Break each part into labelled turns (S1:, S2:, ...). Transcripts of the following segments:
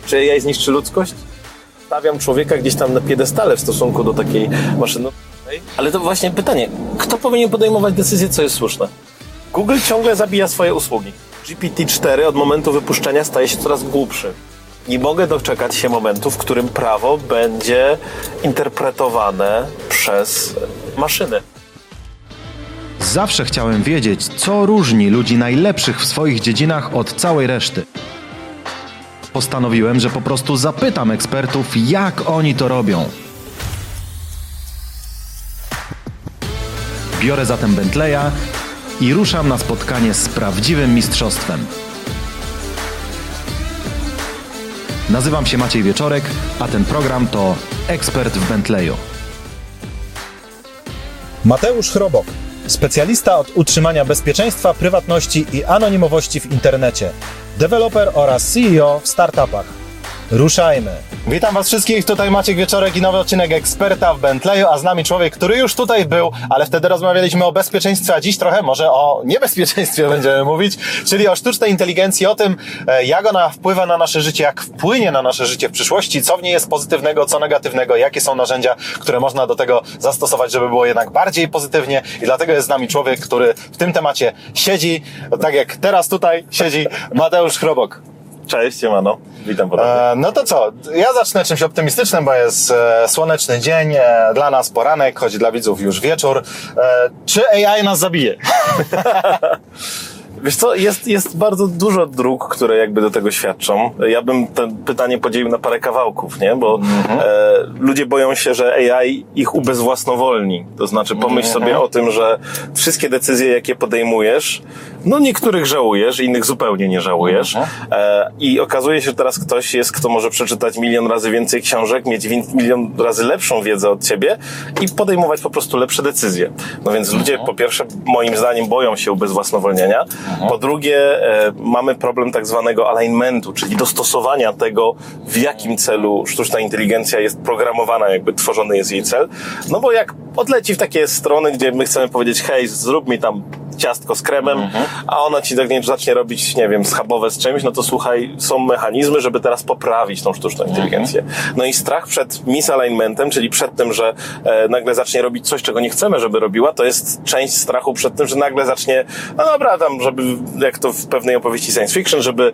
S1: Czy AI zniszczy ludzkość? Stawiam człowieka gdzieś tam na piedestale w stosunku do takiej maszyny. Ale to właśnie pytanie, kto powinien podejmować decyzję, co jest słuszne? Google ciągle zabija swoje usługi. GPT-4 od momentu wypuszczenia staje się coraz głupszy. Nie mogę doczekać się momentu, w którym prawo będzie interpretowane przez maszyny.
S2: Zawsze chciałem wiedzieć, co różni ludzi najlepszych w swoich dziedzinach od całej reszty. Postanowiłem, że po prostu zapytam ekspertów, jak oni to robią. Biorę zatem Bentleya i ruszam na spotkanie z prawdziwym mistrzostwem. Nazywam się Maciej Wieczorek, a ten program to Ekspert w Bentleyu.
S3: Mateusz Chrobok, specjalista od utrzymania bezpieczeństwa, prywatności i anonimowości w internecie, deweloper oraz CEO w startupach. Ruszajmy! Witam Was wszystkich, tutaj Maciek Wieczorek i nowy odcinek Eksperta w Bentleyu, a z nami człowiek, który już tutaj był, ale wtedy rozmawialiśmy o bezpieczeństwie, a dziś trochę może o niebezpieczeństwie będziemy mówić, czyli o sztucznej inteligencji, o tym, jak ona wpływa na nasze życie, jak wpłynie na nasze życie w przyszłości, co w niej jest pozytywnego, co negatywnego, jakie są narzędzia, które można do tego zastosować, żeby było jednak bardziej pozytywnie, i dlatego jest z nami człowiek, który w tym temacie siedzi, tak jak teraz tutaj siedzi Mateusz Chrobok.
S1: Cześć, siemano. Witam ponownie.
S3: No to co? Ja zacznę czymś optymistycznym, bo jest słoneczny dzień, dla nas poranek, choć dla widzów już wieczór. Czy AI nas zabije?
S1: Wiesz co, jest bardzo dużo dróg, które jakby do tego świadczą. Ja bym to pytanie podzielił na parę kawałków, nie? Bo ludzie boją się, że AI ich ubezwłasnowolni. To znaczy pomyśl sobie o tym, że wszystkie decyzje, jakie podejmujesz, no niektórych żałujesz, innych zupełnie nie żałujesz. I okazuje się, że teraz ktoś jest, kto może przeczytać 1 000 000 razy więcej książek, mieć 1 000 000 razy lepszą wiedzę od ciebie i podejmować po prostu lepsze decyzje. No więc ludzie po pierwsze, moim zdaniem, boją się ubezwłasnowolnienia. Po drugie, mamy problem tak zwanego alignmentu, czyli dostosowania tego, w jakim celu sztuczna inteligencja jest programowana, jakby tworzony jest jej cel. No bo jak odleci w takie strony, gdzie my chcemy powiedzieć, hej, zrób mi tam ciastko z kremem, a ona ci tak zacznie robić, nie wiem, schabowe z czymś, no to słuchaj, są mechanizmy, żeby teraz poprawić tą sztuczną inteligencję. No i strach przed misalignmentem, czyli przed tym, że nagle zacznie robić coś, czego nie chcemy, żeby robiła, to jest część strachu przed tym, że nagle zacznie, no dobra, tam, żeby, jak to w pewnej opowieści science fiction, żeby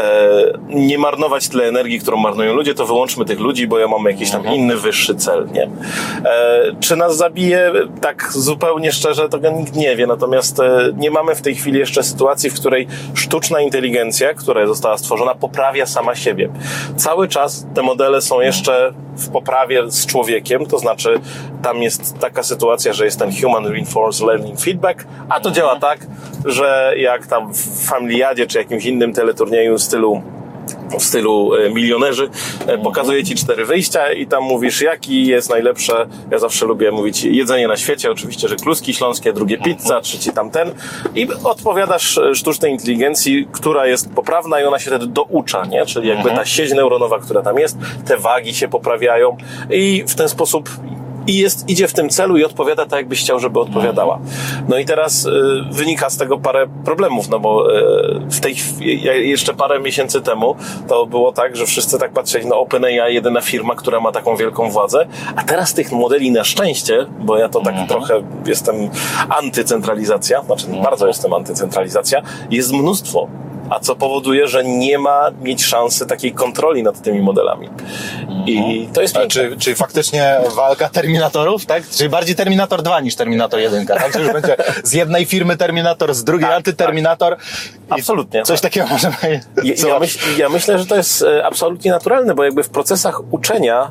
S1: nie marnować tyle energii, którą marnują ludzie, to wyłączmy tych ludzi, bo ja mamy jakiś tam inny, wyższy cel, nie? Czy nas zabije? Tak zupełnie szczerze, to nikt nie wie, natomiast nie mamy w tej chwili jeszcze sytuacji, w której sztuczna inteligencja, która została stworzona, poprawia sama siebie. Cały czas te modele są jeszcze w poprawie z człowiekiem, to znaczy tam jest taka sytuacja, że jest ten Human Reinforced Learning Feedback, a to działa tak, że jak tam w Familiadzie czy jakimś innym teleturnieju w stylu milionerzy, pokazuje ci 4 wyjścia i tam mówisz, jaki jest najlepsze. Ja zawsze lubię mówić jedzenie na świecie, oczywiście, że kluski śląskie, drugie pizza, trzeci tamten, i odpowiadasz sztucznej inteligencji, która jest poprawna i ona się wtedy doucza, nie? Czyli jakby ta sieć neuronowa, która tam jest, te wagi się poprawiają i w ten sposób idzie w tym celu i odpowiada tak, jakbyś chciał, żeby odpowiadała. No i teraz wynika z tego parę problemów, no bo jeszcze parę miesięcy temu to było tak, że wszyscy tak patrzyli, no OpenAI, jedyna firma, która ma taką wielką władzę, a teraz tych modeli na szczęście, bo ja to tak trochę jestem antycentralizacja, znaczy bardzo jestem antycentralizacja, jest mnóstwo. A co powoduje, że nie ma mieć szansy takiej kontroli nad tymi modelami. I to jest piękne.
S3: Czyli faktycznie walka Terminatorów, tak? Czyli bardziej Terminator 2 niż Terminator 1, tak? Czyli będzie z jednej firmy Terminator, z drugiej antyterminator.
S1: Absolutnie.
S3: Coś takiego możemy...
S1: Ja myślę, że to jest absolutnie naturalne, bo jakby w procesach uczenia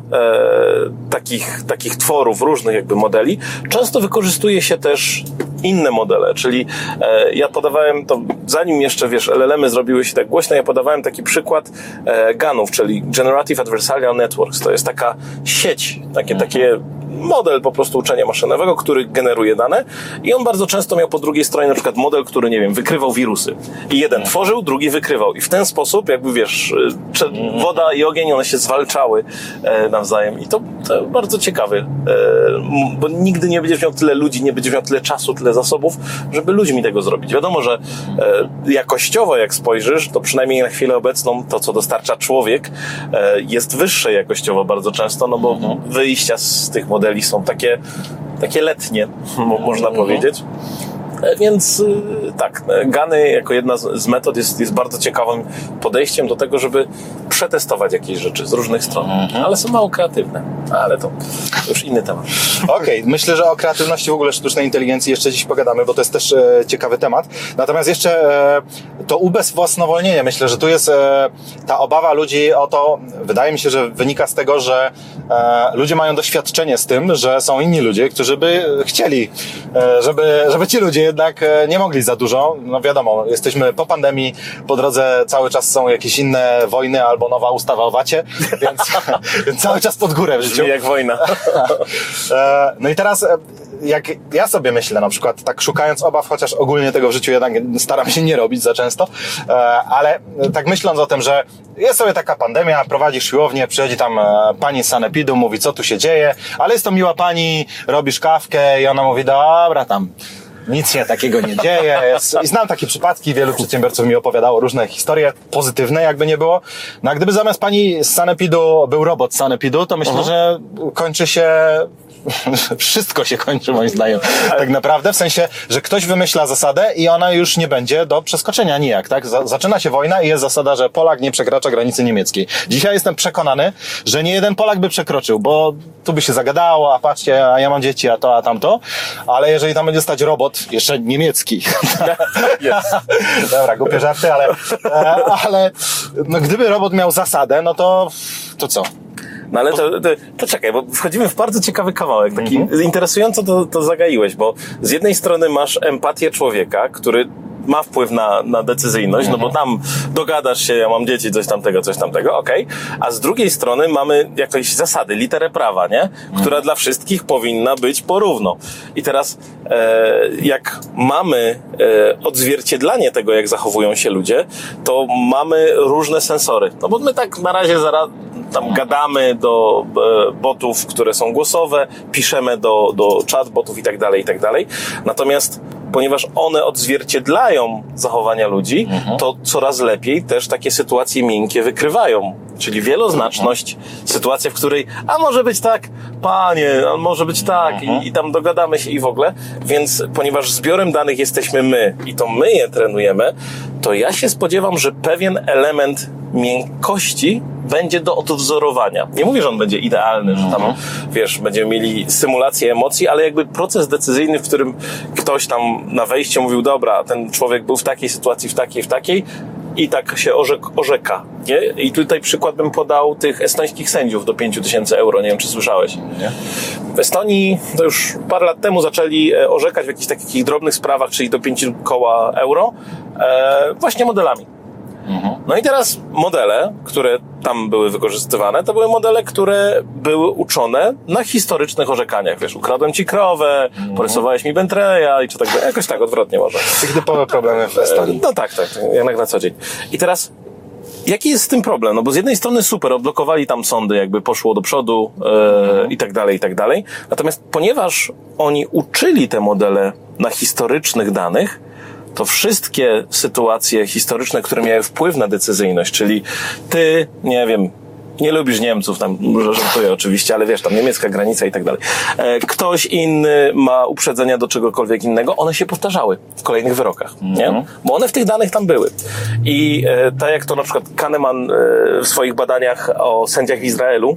S1: takich tworów, różnych jakby modeli, często wykorzystuje się też inne modele, czyli ja podawałem to, zanim jeszcze, wiesz, LLM-y zrobiły się tak głośne, ja podawałem taki przykład GAN-ów, czyli Generative Adversarial Networks. To jest taka sieć, takie model po prostu uczenia maszynowego, który generuje dane i on bardzo często miał po drugiej stronie na przykład model, który, nie wiem, wykrywał wirusy. I jeden tworzył, drugi wykrywał. I w ten sposób, jakby wiesz, woda i ogień, one się zwalczały nawzajem. I to bardzo ciekawe, bo nigdy nie będziesz miał tyle ludzi, nie będziesz miał tyle czasu, tyle zasobów, żeby ludźmi tego zrobić. Wiadomo, że jakościowo, jak spojrzysz, to przynajmniej na chwilę obecną to, co dostarcza człowiek, jest wyższe jakościowo bardzo często, no bo wyjścia z tych modeli są takie letnie, można powiedzieć. Więc tak, GANy jako jedna z metod jest bardzo ciekawym podejściem do tego, żeby przetestować jakieś rzeczy z różnych stron, ale są mało kreatywne, ale to już inny temat.
S3: Okej, myślę, że o kreatywności w ogóle sztucznej inteligencji jeszcze dziś pogadamy, bo to jest też ciekawy temat. Natomiast jeszcze to ubezwłasnowolnienie, myślę, że tu jest ta obawa ludzi o to, wydaje mi się, że wynika z tego, że ludzie mają doświadczenie z tym, że są inni ludzie, którzy by chcieli, żeby ci ludzie jednak nie mogli za dużo. No wiadomo, jesteśmy po pandemii, po drodze cały czas są jakieś inne wojny albo nowa ustawa o VAT-ie, więc cały czas pod górę w życiu.
S1: Brzmi jak wojna.
S3: No i teraz jak ja sobie myślę, na przykład tak szukając obaw, chociaż ogólnie tego w życiu jednak staram się nie robić za często, ale tak myśląc o tym, że jest sobie taka pandemia, prowadzisz siłownię, przychodzi tam pani z sanepidu, mówi, co tu się dzieje, ale jest to miła pani, robisz kawkę i ona mówi, dobra, tam nic się takiego nie dzieje. I znam takie przypadki, wielu przedsiębiorców mi opowiadało różne historie, pozytywne jakby nie było. No a gdyby zamiast pani z sanepidu był robot z sanepidu, to myślę, że kończy się... Wszystko się kończy, moim zdaniem. Tak naprawdę, w sensie, że ktoś wymyśla zasadę i ona już nie będzie do przeskoczenia nijak, tak? Zaczyna się wojna i jest zasada, że Polak nie przekracza granicy niemieckiej. Dzisiaj jestem przekonany, że nie jeden Polak by przekroczył, bo tu by się zagadało, a patrzcie, a ja mam dzieci, a to, a tamto, ale jeżeli tam będzie stać robot, jeszcze niemiecki. Dobra, głupie żarty, ale no, gdyby robot miał zasadę, no to co?
S1: No ale to czekaj, bo wchodzimy w bardzo ciekawy kawałek, taki interesująco to zagaiłeś, bo z jednej strony masz empatię człowieka, który ma wpływ na decyzyjność, no bo tam dogadasz się, ja mam dzieci, coś tamtego, okej. A z drugiej strony mamy jakieś zasady, literę prawa, nie? Która dla wszystkich powinna być porówno. I teraz jak mamy odzwierciedlanie tego, jak zachowują się ludzie, to mamy różne sensory. No bo my tak na razie tam gadamy do botów, które są głosowe, piszemy do chatbotów i tak dalej. Natomiast ponieważ one odzwierciedlają zachowania ludzi, to coraz lepiej też takie sytuacje miękkie wykrywają. Czyli wieloznaczność, sytuacja, w której a może być tak, panie, a może być tak i tam dogadamy się i w ogóle. Więc ponieważ zbiorem danych jesteśmy my i to my je trenujemy, to ja się spodziewam, że pewien element miękkości będzie do odwzorowania. Nie mówię, że on będzie idealny, że tam, wiesz, będziemy mieli symulację emocji, ale jakby proces decyzyjny, w którym ktoś tam na wejściu mówił, dobra, ten człowiek był w takiej sytuacji, w takiej i tak się orzeka, nie? I tutaj przykład bym podał tych estońskich sędziów do 5000 euro, nie wiem, czy słyszałeś.
S3: Nie.
S1: W Estonii to już parę lat temu zaczęli orzekać w jakichś takich drobnych sprawach, czyli do 5 koła euro, właśnie modelami. No i teraz modele, które tam były wykorzystywane, to były modele, które były uczone na historycznych orzekaniach. Wiesz, ukradłem ci krowę, porysowałeś mi Bentleya i czy tak, jakoś tak odwrotnie może.
S3: Takie typowe problemy w Estonii.
S1: No tak, jak na co dzień. I teraz jaki jest z tym problem? No bo z jednej strony super, odblokowali tam sądy, jakby poszło do przodu i tak dalej. Natomiast ponieważ oni uczyli te modele na historycznych danych, to wszystkie sytuacje historyczne, które miały wpływ na decyzyjność, czyli ty, nie wiem, nie lubisz Niemców, tam żartuję oczywiście, ale wiesz, tam niemiecka granica i tak dalej. Ktoś inny ma uprzedzenia do czegokolwiek innego, one się powtarzały w kolejnych wyrokach, nie? Bo one w tych danych tam były. I tak jak to na przykład Kahneman w swoich badaniach o sędziach w Izraelu,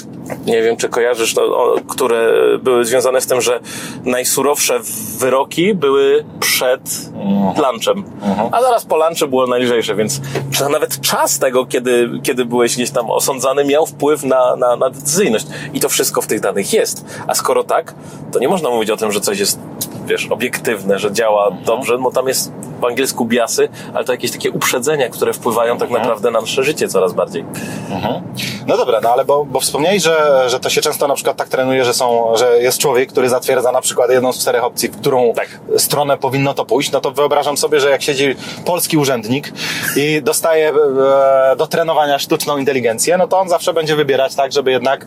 S1: nie wiem, czy kojarzysz to, które były związane z tym, że najsurowsze wyroki były przed lunchem, a zaraz po lunchu było najlżejsze, więc nawet czas tego, kiedy byłeś gdzieś tam osądzany, miał wpływ na decyzyjność. I to wszystko w tych danych jest. A skoro tak, to nie można mówić o tym, że coś jest, wiesz, obiektywne, że działa dobrze, bo tam jest po angielsku biasy, ale to jakieś takie uprzedzenia, które wpływają tak naprawdę na nasze życie coraz bardziej.
S3: No dobra, no ale bo wspomniałeś, że to się często na przykład tak trenuje, że jest człowiek, który zatwierdza na przykład jedną z 4 opcji, w którą stronę powinno to pójść, no to wyobrażam sobie, że jak siedzi polski urzędnik i dostaje do trenowania sztuczną inteligencję, no to on zawsze będzie wybierać tak, żeby jednak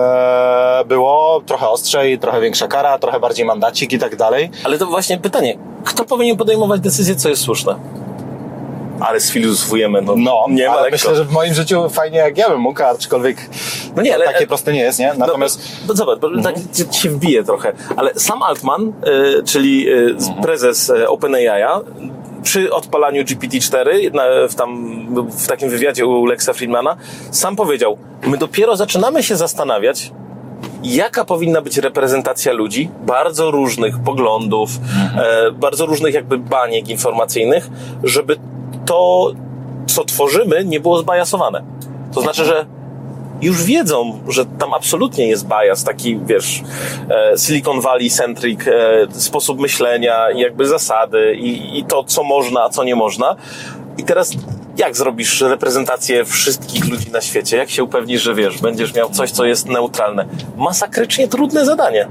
S3: było trochę ostrzej, trochę większa kara, trochę bardziej mandacik i tak dalej.
S1: Ale to właśnie pytanie, kto powinien podejmować decyzję, co jest słuszne? Ale sfilozofujemy, nie ma
S3: ale
S1: lekko.
S3: myślę, że w moim życiu fajnie jak ja bym mógł, aczkolwiek ale takie proste nie jest, nie? Natomiast...
S1: Zobacz, tak się wbije trochę, ale Sam Altman, czyli prezes OpenAI'a, przy odpalaniu GPT-4 w takim wywiadzie u Lexa Fridmana sam powiedział, my dopiero zaczynamy się zastanawiać, jaka powinna być reprezentacja ludzi, bardzo różnych poglądów, bardzo różnych jakby baniek informacyjnych, żeby to, co tworzymy, nie było zbajasowane. To znaczy, że już wiedzą, że tam absolutnie jest bias, taki, wiesz, Silicon Valley-centric sposób myślenia i jakby zasady i to, co można, a co nie można. I teraz jak zrobisz reprezentację wszystkich ludzi na świecie? Jak się upewnisz, że wiesz, będziesz miał coś, co jest neutralne? Masakrycznie trudne zadanie.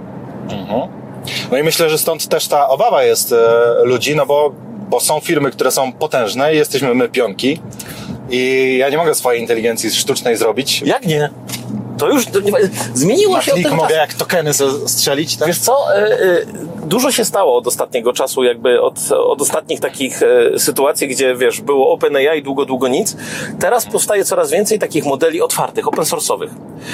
S3: No i myślę, że stąd też ta obawa jest ludzi, no bo są firmy, które są potężne i jesteśmy my pionki i ja nie mogę swojej inteligencji sztucznej zrobić.
S1: Jak nie? To już zmieniło się od tego
S3: mogę
S1: czasu.
S3: jak tokeny strzelić, tak?
S1: Wiesz co, dużo się stało od ostatniego czasu, jakby od ostatnich takich sytuacji, gdzie wiesz, było OpenAI długo nic. Teraz powstaje coraz więcej takich modeli otwartych, open source'owych.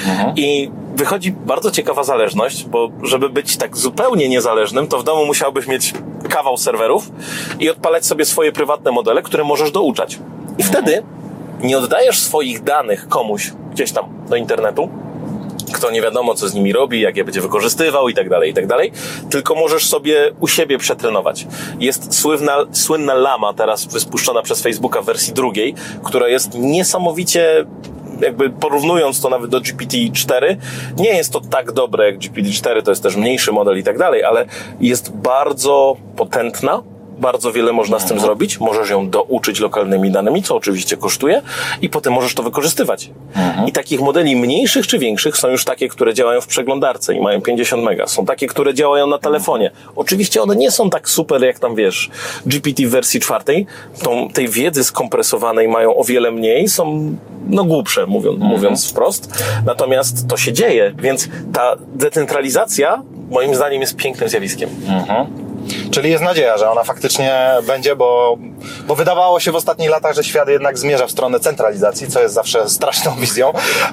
S1: I wychodzi bardzo ciekawa zależność, bo żeby być tak zupełnie niezależnym, to w domu musiałbyś mieć kawał serwerów i odpalać sobie swoje prywatne modele, które możesz douczać. I wtedy nie oddajesz swoich danych komuś gdzieś tam do internetu, kto nie wiadomo, co z nimi robi, jak je będzie wykorzystywał i tak dalej, tylko możesz sobie u siebie przetrenować. Jest słynna Llama teraz wyspuszczona przez Facebooka w wersji 2, która jest niesamowicie, jakby porównując to nawet do GPT-4, nie jest to tak dobre jak GPT-4, to jest też mniejszy model i tak dalej, ale jest bardzo potentna, bardzo wiele można z tym zrobić, możesz ją douczyć lokalnymi danymi, co oczywiście kosztuje i potem możesz to wykorzystywać. I takich modeli mniejszych czy większych są już takie, które działają w przeglądarce i mają 50 mega. Są takie, które działają na telefonie. Oczywiście one nie są tak super jak tam, wiesz, GPT w wersji 4. Tej wiedzy skompresowanej mają o wiele mniej, są głupsze, mówiąc wprost. Natomiast to się dzieje, więc ta decentralizacja moim zdaniem jest pięknym zjawiskiem.
S3: Czyli jest nadzieja, że ona faktycznie będzie, bo wydawało się w ostatnich latach, że świat jednak zmierza w stronę centralizacji, co jest zawsze straszną wizją,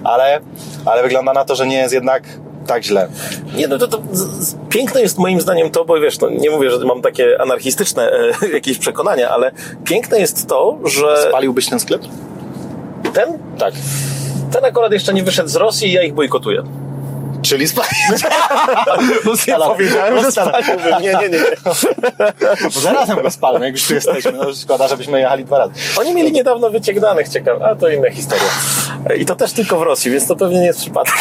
S3: ale wygląda na to, że nie jest jednak tak źle.
S1: Nie, to piękne jest moim zdaniem to, bo wiesz, nie mówię, że mam takie anarchistyczne jakieś przekonania, ale piękne jest to, że...
S3: Spaliłbyś ten sklep?
S1: Ten?
S3: Tak.
S1: Ten akurat jeszcze nie wyszedł z Rosji i ja ich bojkotuję.
S3: Czyli spalić.
S1: Ja powiedziałem, że spaliłbym. Nie.
S3: Zarazem go spalmy, jak już tu jesteśmy. No, szkoda, żebyśmy jechali 2 razy.
S1: Oni mieli niedawno wyciek danych, ciekawe, a to inna historia. I to też tylko w Rosji, więc to pewnie nie jest przypadek.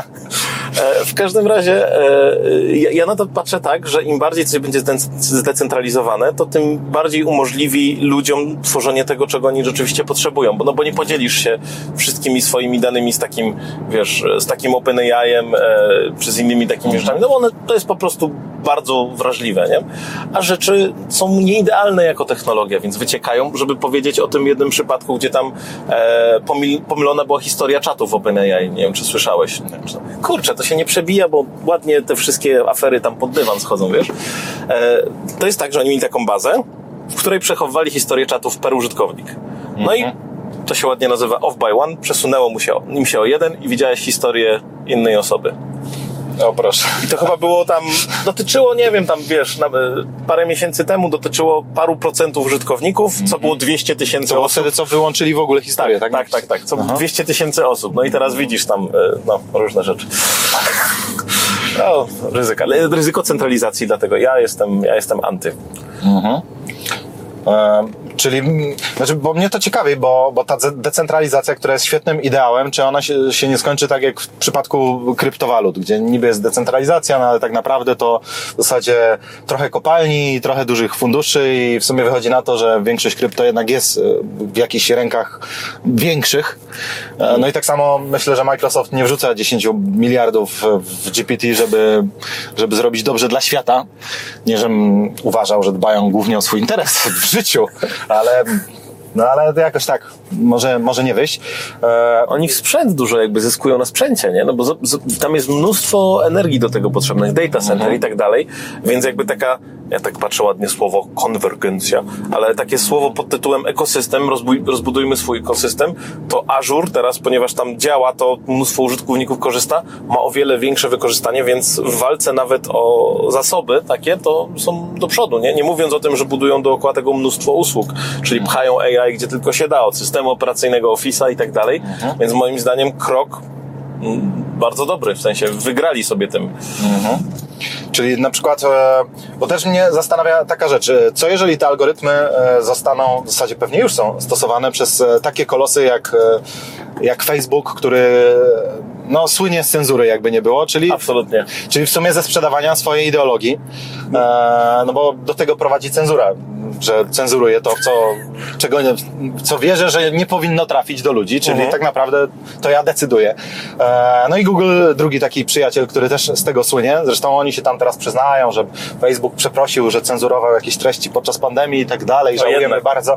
S1: W każdym razie ja na to patrzę tak, że im bardziej coś będzie zdecentralizowane, to tym bardziej umożliwi ludziom tworzenie tego, czego oni rzeczywiście potrzebują. Bo nie podzielisz się wszystkimi swoimi danymi z takim, wiesz, z takim OpenAI-em czy z innymi takimi rzeczami, bo to jest po prostu bardzo wrażliwe, nie? A rzeczy są nieidealne jako technologia, więc wyciekają, żeby powiedzieć o tym jednym przypadku, gdzie tam pomylona była historia czatów w OpenAI. Nie wiem, czy słyszałeś. Kurczę, to się nie przebija, bo ładnie te wszystkie afery tam pod dywan schodzą, wiesz? To jest tak, że oni mieli taką bazę, w której przechowywali historię czatów per użytkownik. No i to się ładnie nazywa off by one, przesunęło im się o 1 i widziałeś historię innej osoby.
S3: O proszę.
S1: I to chyba było tam, dotyczyło, nie wiem, tam wiesz, parę miesięcy temu dotyczyło paru procentów użytkowników, co było 200 000 osób.
S3: Wtedy co wyłączyli w ogóle historię, tak?
S1: Tak. Co 200 000 osób. No i teraz widzisz tam, różne rzeczy. Ryzyko centralizacji, dlatego ja jestem anty.
S3: Czyli, znaczy, bo mnie to ciekawi, bo ta decentralizacja, która jest świetnym ideałem, czy ona się nie skończy tak jak w przypadku kryptowalut, gdzie niby jest decentralizacja, no ale tak naprawdę to w zasadzie trochę kopalni, trochę dużych funduszy i w sumie wychodzi na to, że większość krypto jednak jest w jakichś rękach większych. No i tak samo myślę, że Microsoft nie wrzuca 10 miliardów w GPT, żeby zrobić dobrze dla świata. Nie, żebym uważał, że dbają głównie o swój interes w życiu, ale jakoś tak może nie wyjść.
S1: Oni w sprzęt dużo jakby zyskują na sprzęcie, nie? No bo tam jest mnóstwo energii do tego potrzebnych, data center i tak dalej, więc jakby taka, ja tak patrzę ładnie słowo konwergencja, ale takie słowo pod tytułem ekosystem, rozbudujmy swój ekosystem, to Azure teraz, ponieważ tam działa, to mnóstwo użytkowników korzysta, ma o wiele większe wykorzystanie, więc w walce nawet o zasoby takie, to są do przodu, nie? Nie mówiąc o tym, że budują dookoła tego mnóstwo usług, czyli pchają AI gdzie tylko się da, od systemu operacyjnego, Office'a i tak dalej, więc moim zdaniem krok bardzo dobry, w sensie wygrali sobie tym.
S3: Czyli na przykład, bo też mnie zastanawia taka rzecz, co jeżeli te algorytmy zostaną, w zasadzie pewnie już są stosowane przez takie kolosy jak Facebook, który no słynie z cenzury, jakby nie było, czyli
S1: absolutnie.
S3: Czyli w sumie ze sprzedawania swojej ideologii, no bo do tego prowadzi cenzura, że cenzuruje to, co wierzę, że nie powinno trafić do ludzi, czyli tak naprawdę to ja decyduję. No i Google, drugi taki przyjaciel, który też z tego słynie, zresztą oni się tam teraz przyznają, że Facebook przeprosił, że cenzurował jakieś treści podczas pandemii i tak dalej, żałujemy bardzo.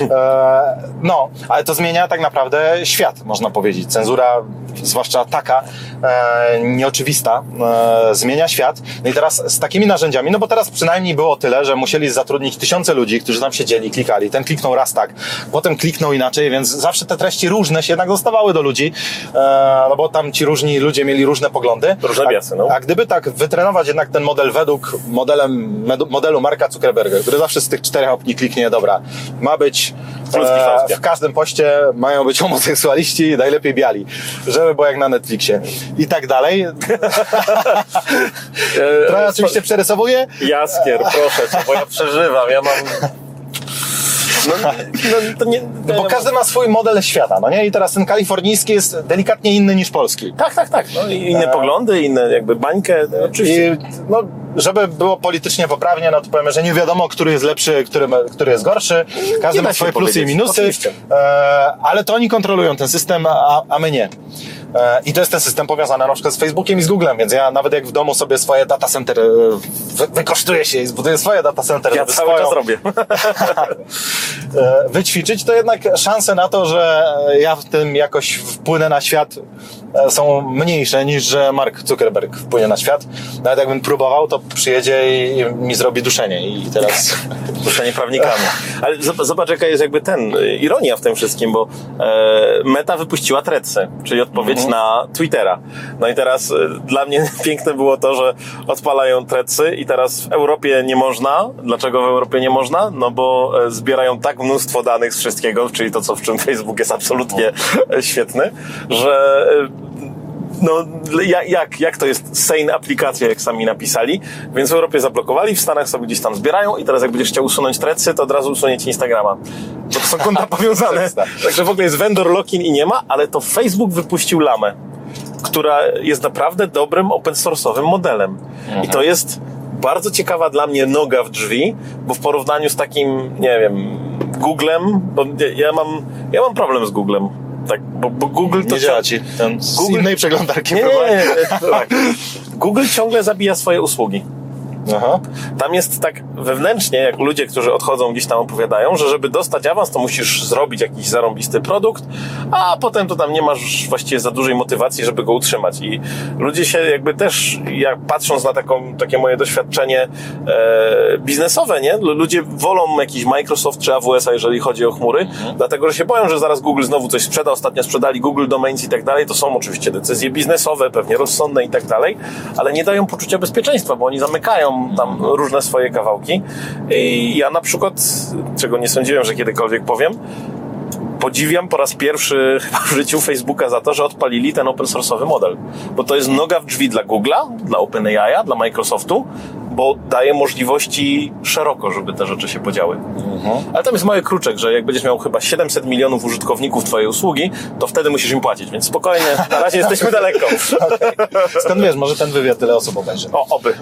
S3: No, ale to zmienia tak naprawdę świat, można powiedzieć. Cenzura, zwłaszcza taka nieoczywista, zmienia świat. No i teraz z takimi narzędziami, no bo teraz przynajmniej było tyle, że musieli zatrudnić tysiące ludzi, którzy tam siedzieli, klikali. Ten kliknął raz tak, potem kliknął inaczej, więc zawsze te treści różne się jednak dostawały do ludzi, no bo tam ci różni ludzie mieli różne poglądy.
S1: Różne biasy, no.
S3: A gdyby tak wytrenować jednak ten model według modelu Marka Zuckerberga, który zawsze z tych 4 opcji kliknie, dobra, ma być w każdym poście mają być homoseksualiści, najlepiej biali, żeby było jak na Netflixie i tak dalej. Trochę oczywiście przerysowuję.
S1: Jaskier, proszę cię, bo ja przeżywam, ja mam... to nie,
S3: bo każdy ma swój model świata, no nie? I teraz ten kalifornijski jest delikatnie inny niż polski.
S1: Tak. No, inne poglądy, inne jakby bańkę, oczywiście.
S3: No, żeby było politycznie poprawnie, no to powiemy, że nie wiadomo, który jest lepszy, który jest gorszy. Każdy ma swoje plusy i minusy, ale to oni kontrolują ten system, a my nie. I to jest ten system powiązany na przykład z Facebookiem i z Googlem, więc ja nawet jak w domu sobie swoje data center wykosztuję się i zbuduję swoje data center,
S1: ja cały czas robię.
S3: Wyćwiczyć, to jednak szanse na to, że ja w tym jakoś wpłynę na świat, są mniejsze niż że Mark Zuckerberg wpłynie na świat. Nawet jakbym próbował, to przyjedzie i mi zrobi duszenie i teraz...
S1: Duszenie prawnikami. Ale zobacz, jaka jest jakby ironia w tym wszystkim, bo Meta wypuściła Threadsy, czyli odpowiedź na Twittera. No i teraz dla mnie piękne było to, że odpalają Threadsy i teraz w Europie nie można. Dlaczego w Europie nie można? No bo zbierają tak mnóstwo danych z wszystkiego, czyli to, w czym Facebook jest absolutnie świetny, że no jak to jest sane aplikacja, jak sami napisali, więc w Europie zablokowali, w Stanach sobie gdzieś tam zbierają i teraz jak będziesz chciał usunąć Threadsy, to od razu usuniecie Instagrama. Bo to są konta powiązane. Także w ogóle jest vendor lock-in i nie ma, ale to Facebook wypuścił Lamę, która jest naprawdę dobrym open source'owym modelem. I to jest bardzo ciekawa dla mnie noga w drzwi, bo w porównaniu z takim, nie wiem, Googlem, bo ja mam problem z Googlem. Tak, bo Google to...
S3: Nie działa ci ten z innej przeglądarki.
S1: Nie, tak. Google ciągle zabija swoje usługi.
S3: Aha.
S1: Tam jest tak wewnętrznie, jak ludzie, którzy odchodzą gdzieś tam opowiadają, że żeby dostać awans, to musisz zrobić jakiś zarąbisty produkt, a potem to tam nie masz właściwie za dużej motywacji, żeby go utrzymać. I ludzie się jakby też, jak patrząc na takie moje doświadczenie biznesowe, nie? Ludzie wolą jakiś Microsoft czy AWS-a, jeżeli chodzi o chmury, dlatego, że się boją, że zaraz Google znowu coś sprzeda. Ostatnio sprzedali Google Domains i tak dalej. To są oczywiście decyzje biznesowe, pewnie rozsądne i tak dalej, ale nie dają poczucia bezpieczeństwa, bo oni zamykają tam różne swoje kawałki. I ja na przykład, czego nie sądziłem, że kiedykolwiek powiem, podziwiam po raz pierwszy w życiu Facebooka za to, że odpalili ten open source'owy model. Bo to jest noga w drzwi dla Google'a, dla OpenAI'a, dla Microsoftu, bo daje możliwości szeroko, żeby te rzeczy się podziały. Ale tam jest mały kruczek, że jak będziesz miał chyba 700 milionów użytkowników twojej usługi, to wtedy musisz im płacić, więc spokojnie, na razie jesteśmy daleko.
S3: Okay. Skąd wiesz, może ten wywiad tyle osób obejrzy?
S1: Oby.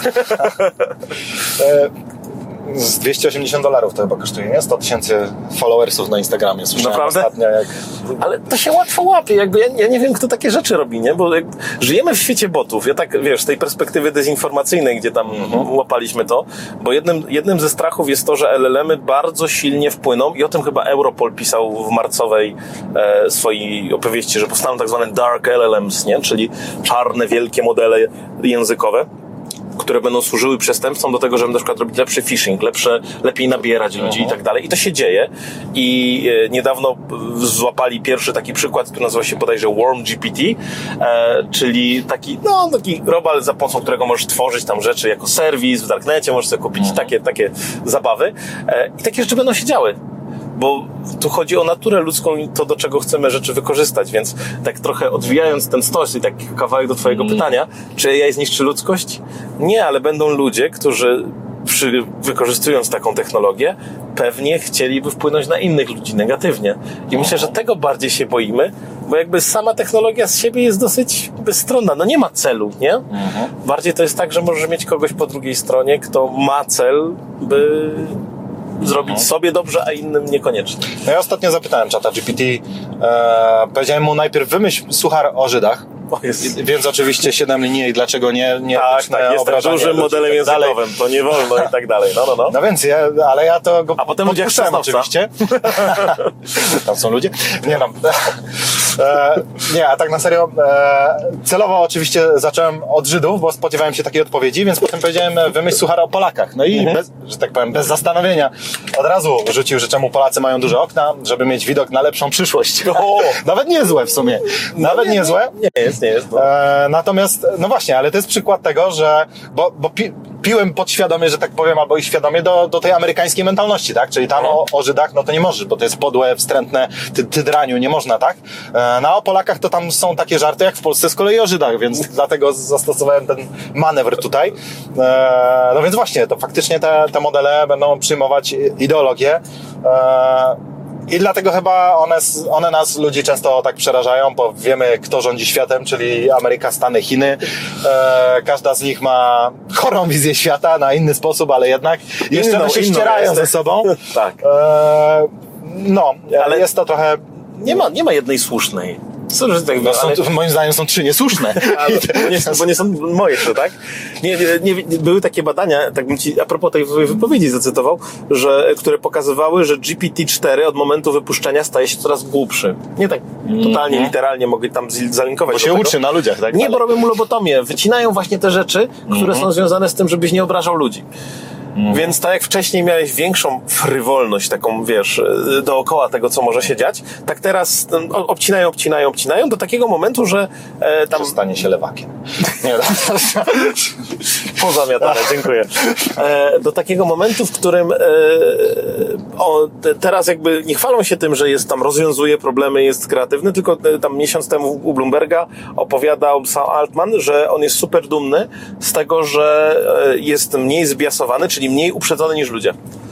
S3: Z $280 to chyba kosztuje, nie? 100 000 followersów na Instagramie. Słyszałem
S1: naprawdę?
S3: Ostatnio, jak...
S1: Ale to się łatwo łapie, jakby ja nie wiem, kto takie rzeczy robi, nie? Bo żyjemy w świecie botów, ja tak, wiesz, z tej perspektywy dezinformacyjnej, gdzie tam łapaliśmy to, bo jednym ze strachów jest to, że LLM-y bardzo silnie wpłyną i o tym chyba Europol pisał w marcowej swojej opowieści, że powstaną tak zwane dark LLMs, nie? Czyli czarne, wielkie modele językowe, które będą służyły przestępcom do tego, żeby na przykład robić lepszy phishing, lepiej nabierać ludzi i tak dalej. I to się dzieje. I niedawno złapali pierwszy taki przykład, który nazywa się bodajże WormGPT, czyli taki robal, za pomocą którego możesz tworzyć tam rzeczy jako serwis, w Darknecie możesz sobie kupić takie zabawy. I takie rzeczy będą się działy. Bo tu chodzi o naturę ludzką i to, do czego chcemy rzeczy wykorzystać, więc tak trochę odwijając ten stos i taki kawałek do twojego pytania, czy AI zniszczy ludzkość? Nie, ale będą ludzie, którzy wykorzystując taką technologię, pewnie chcieliby wpłynąć na innych ludzi negatywnie. I myślę, że tego bardziej się boimy, bo jakby sama technologia z siebie jest dosyć bezstronna. No nie ma celu, nie? Bardziej to jest tak, że możesz mieć kogoś po drugiej stronie, kto ma cel, by zrobić sobie dobrze, a innym niekoniecznie.
S3: No ja ostatnio zapytałem ChatGPT, powiedziałem mu najpierw wymyśl suchar o Żydach, więc oczywiście 7 linii, dlaczego nie
S1: tak, jest dużym modelem językowym, to nie wolno i tak dalej. No więc ja to go a potem ludzie
S3: podpuszczałem oczywiście. Tam są ludzie? Nie no. Nie, a tak na serio, celowo oczywiście zacząłem od Żydów, bo spodziewałem się takiej odpowiedzi, więc potem powiedziałem wymyśl suchara o Polakach. No i że tak powiem, bez zastanowienia od razu rzucił, że czemu Polacy mają duże okna, żeby mieć widok na lepszą przyszłość. Nawet niezłe w sumie. Nawet niezłe.
S1: Nie jest. No.
S3: Natomiast, no właśnie, ale to jest przykład tego, że bo piłem podświadomie, że tak powiem, albo i świadomie do tej amerykańskiej mentalności, tak? Czyli tam o Żydach, no to nie możesz, bo to jest podłe, wstrętne, ty draniu, nie można, tak? No a o Polakach to tam są takie żarty, jak w Polsce z kolei o Żydach, więc dlatego zastosowałem ten manewr tutaj. No więc właśnie, to faktycznie te modele będą przyjmować ideologię, i dlatego chyba one nas, ludzi, często tak przerażają, bo wiemy, kto rządzi światem, czyli Ameryka, Stany, Chiny. Każda z nich ma chorą wizję świata na inny sposób, ale jednak jeszcze się ścierają ze sobą.
S1: Tak.
S3: Ale jest to trochę...
S1: Nie ma jednej słusznej.
S3: Moim zdaniem są 3 niesłuszne.
S1: Bo nie są moje, to tak? Nie, były takie badania, tak bym ci a propos tej wypowiedzi zacytował, które pokazywały, że GPT-4 od momentu wypuszczenia staje się coraz głupszy. Nie tak totalnie, literalnie, mogę tam zalinkować.
S3: Bo się uczy na ludziach, tak?
S1: Nie, bo robią mu lobotomię. Wycinają właśnie te rzeczy, które są związane z tym, żebyś nie obrażał ludzi. Więc tak jak wcześniej miałeś większą frywolność, taką, wiesz, dookoła tego, co może się dziać, tak teraz obcinają do takiego momentu, że tam...
S3: Stanie się lewakiem. Nie,
S1: pozamiatane, dziękuję. Do takiego momentu, w którym teraz jakby nie chwalą się tym, że rozwiązuje problemy, jest kreatywny, tylko tam miesiąc temu u Bloomberga opowiadał Sam Altman, że on jest super dumny z tego, że jest mniej zbiasowany, czyli mniej uprzedzony niż ludzie.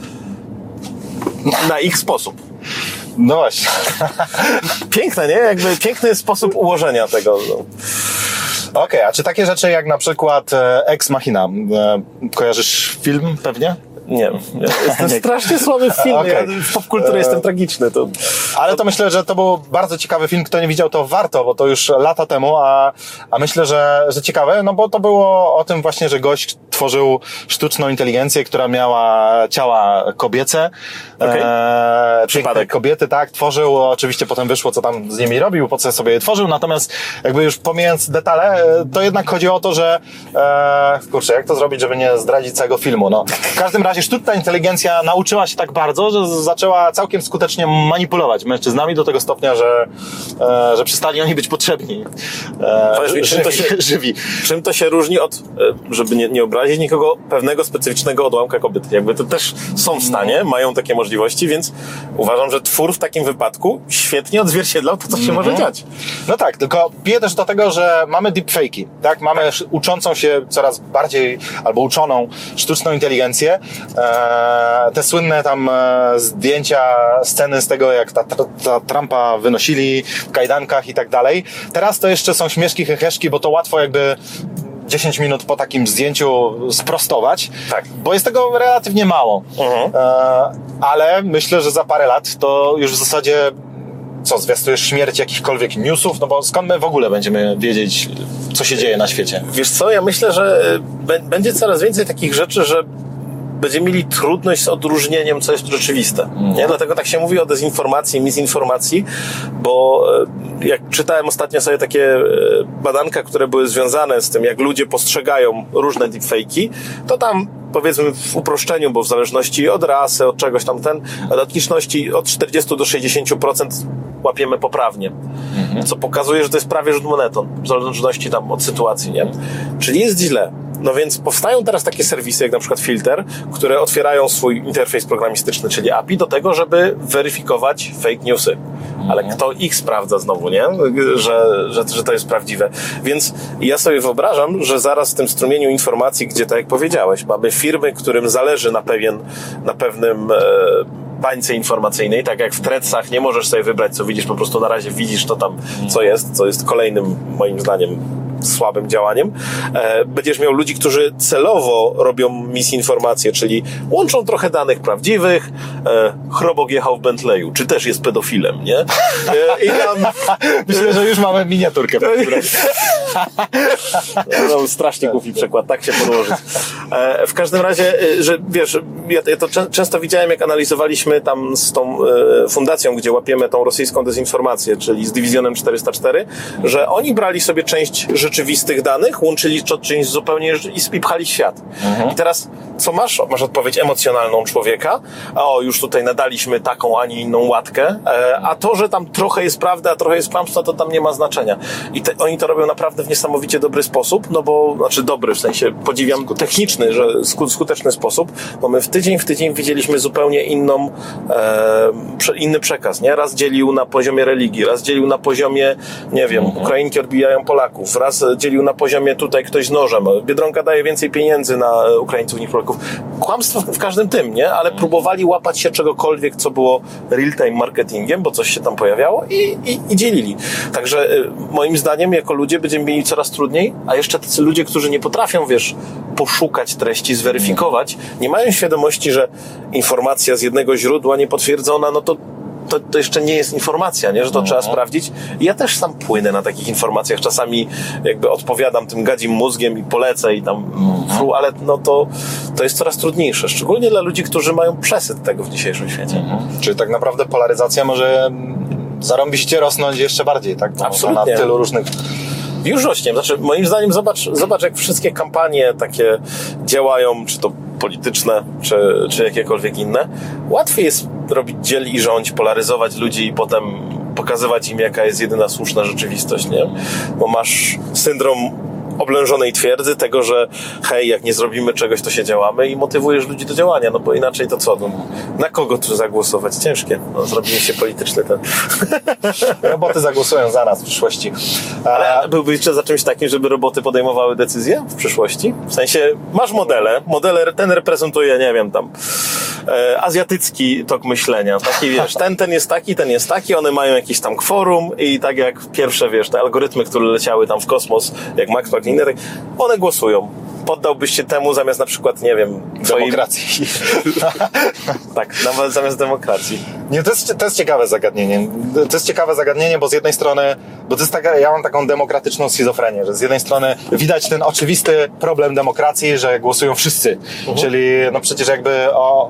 S1: Na ich sposób.
S3: No właśnie.
S1: Piękne, nie? Jakby piękny sposób ułożenia tego.
S3: Okej, a czy takie rzeczy jak na przykład Ex Machina, kojarzysz film pewnie?
S1: Nie. Jestem strasznie słaby w filmie. Okay. Ja w popkulturze jestem tragiczny.
S3: Ale to myślę, że to był bardzo ciekawy film. Kto nie widział, to warto, bo to już lata temu, a myślę, że ciekawe, no bo to było o tym właśnie, że gość tworzył sztuczną inteligencję, która miała ciała kobiece. Piękne kobiety, tak, tworzył. Oczywiście potem wyszło, co tam z nimi robił, po co sobie je tworzył. Natomiast jakby już pomijając detale, to jednak chodzi o to, że jak to zrobić, żeby nie zdradzić całego filmu. No, w każdym razie razie sztuczna inteligencja nauczyła się tak bardzo, że zaczęła całkiem skutecznie manipulować mężczyznami do tego stopnia, że przestali oni być potrzebni. Żywi.
S1: Czym to się różni od, żeby nie obrazić nikogo, pewnego specyficznego odłamka kobiety? Jakby to też są w stanie, mają takie możliwości, więc uważam, że twór w takim wypadku świetnie odzwierciedlał to, co się może dziać.
S3: No tak, tylko bije też do tego, że mamy deepfake'i, tak? Mamy uczącą się coraz bardziej, albo uczoną sztuczną inteligencję. Te słynne tam zdjęcia, sceny z tego, jak Trumpa wynosili w kajdankach i tak dalej. Teraz to jeszcze są śmieszki, heheszki, bo to łatwo jakby 10 minut po takim zdjęciu sprostować,
S1: tak.
S3: Bo jest tego relatywnie mało. Ale myślę, że za parę lat to już w zasadzie zwiastujesz śmierć jakichkolwiek newsów, no bo skąd my w ogóle będziemy wiedzieć, co się dzieje na świecie?
S1: Wiesz co, ja myślę, że będzie coraz więcej takich rzeczy, że będziemy mieli trudność z odróżnieniem, co jest rzeczywiste. Nie? Dlatego tak się mówi o dezinformacji, misinformacji, bo jak czytałem ostatnio sobie takie badanka, które były związane z tym, jak ludzie postrzegają różne deepfake'i, to tam powiedzmy w uproszczeniu, bo w zależności od rasy, od czegoś tam od etniczności od 40 do 60% łapiemy poprawnie. Co pokazuje, że to jest prawie rzut monetą, w zależności tam od sytuacji, nie? Czyli jest źle. No więc powstają teraz takie serwisy, jak na przykład Filter, które otwierają swój interfejs programistyczny, czyli API, do tego, żeby weryfikować fake newsy. Ale kto ich sprawdza znowu, nie? Że to jest prawdziwe. Więc ja sobie wyobrażam, że zaraz w tym strumieniu informacji, gdzie, tak jak powiedziałeś, mamy firmy, którym zależy na pewnym bańce informacyjnej, tak jak w Threadsach nie możesz sobie wybrać, co widzisz, po prostu na razie widzisz to tam, co jest kolejnym, moim zdaniem, słabym działaniem. Będziesz miał ludzi, którzy celowo robią misinformacje, czyli łączą trochę danych prawdziwych. Chrobok jechał w Bentleyu, czy też jest pedofilem, nie? I tam...
S3: Myślę, że już mamy miniaturkę.
S1: No, strasznie głupi przykład, tak się podłożyć. W każdym razie, że wiesz, ja to często widziałem, jak analizowaliśmy tam z tą fundacją, gdzie łapiemy tą rosyjską dezinformację, czyli z Dywizjonem 404, że oni brali sobie część rzeczywistych danych, łączyli część zupełnie i pchali świat. I teraz, co masz? Masz odpowiedź emocjonalną człowieka, już tutaj nadaliśmy taką, a nie inną łatkę, a to, że tam trochę jest prawda, a trochę jest kłamstwa, to tam nie ma znaczenia. I oni to robią naprawdę w niesamowicie dobry sposób, no bo, dobry, w sensie podziwiam techniczny, że skuteczny sposób, bo my w tydzień widzieliśmy zupełnie inny przekaz, nie? Raz dzielił na poziomie religii, raz dzielił na poziomie, nie wiem, Ukrainki odbijają Polaków, raz dzielił na poziomie tutaj ktoś z nożem, Biedronka daje więcej pieniędzy na Ukraińców niż Polaków. Kłamstwo w każdym tym, nie? Ale próbowali łapać się czegokolwiek, co było real-time marketingiem, bo coś się tam pojawiało i dzielili. Także moim zdaniem jako ludzie będziemy mieli coraz trudniej, a jeszcze tacy ludzie, którzy nie potrafią, poszukać treści, zweryfikować, nie mają świadomości, że informacja z jednego źródła niepotwierdzona, no to jeszcze nie jest informacja, nie? Że to trzeba sprawdzić. I ja też sam płynę na takich informacjach. Czasami jakby odpowiadam tym gadzim mózgiem i polecę i tam ale to jest coraz trudniejsze. Szczególnie dla ludzi, którzy mają przesyt tego w dzisiejszym świecie.
S3: Czyli tak naprawdę polaryzacja może zarąbiście rosnąć jeszcze bardziej, tak?
S1: Absolutnie.
S3: Na tylu różnych...
S1: Już rośnie. Znaczy, moim zdaniem zobacz jak wszystkie kampanie takie działają, czy to polityczne, czy jakiekolwiek inne. Łatwiej jest robić dziel i rządź, polaryzować ludzi i potem pokazywać im, jaka jest jedyna słuszna rzeczywistość, nie? Bo masz syndrom oblężonej twierdzy, tego, że hej, jak nie zrobimy czegoś, to się działamy i motywujesz ludzi do działania, no bo inaczej to co? Na kogo tu zagłosować? Ciężkie. Zrobimy się polityczny ten.
S3: Roboty zagłosują za nas w przyszłości.
S1: Ale byłbyś za czymś takim, żeby roboty podejmowały decyzje w przyszłości? W sensie, masz modele, ten reprezentuje, nie wiem, tam azjatycki tok myślenia. Taki, ten jest taki, one mają jakieś tam kworum i tak jak pierwsze, te algorytmy, które leciały tam w kosmos, jak Max Planck, one głosują. Poddałbyś się temu zamiast na przykład, nie wiem...
S3: Demokracji.
S1: Tak, nawet zamiast demokracji.
S3: Nie, to jest ciekawe zagadnienie. To jest ciekawe zagadnienie, bo z jednej strony, bo to jest ja mam taką demokratyczną schizofrenię, że z jednej strony widać ten oczywisty problem demokracji, że głosują wszyscy. Czyli przecież jakby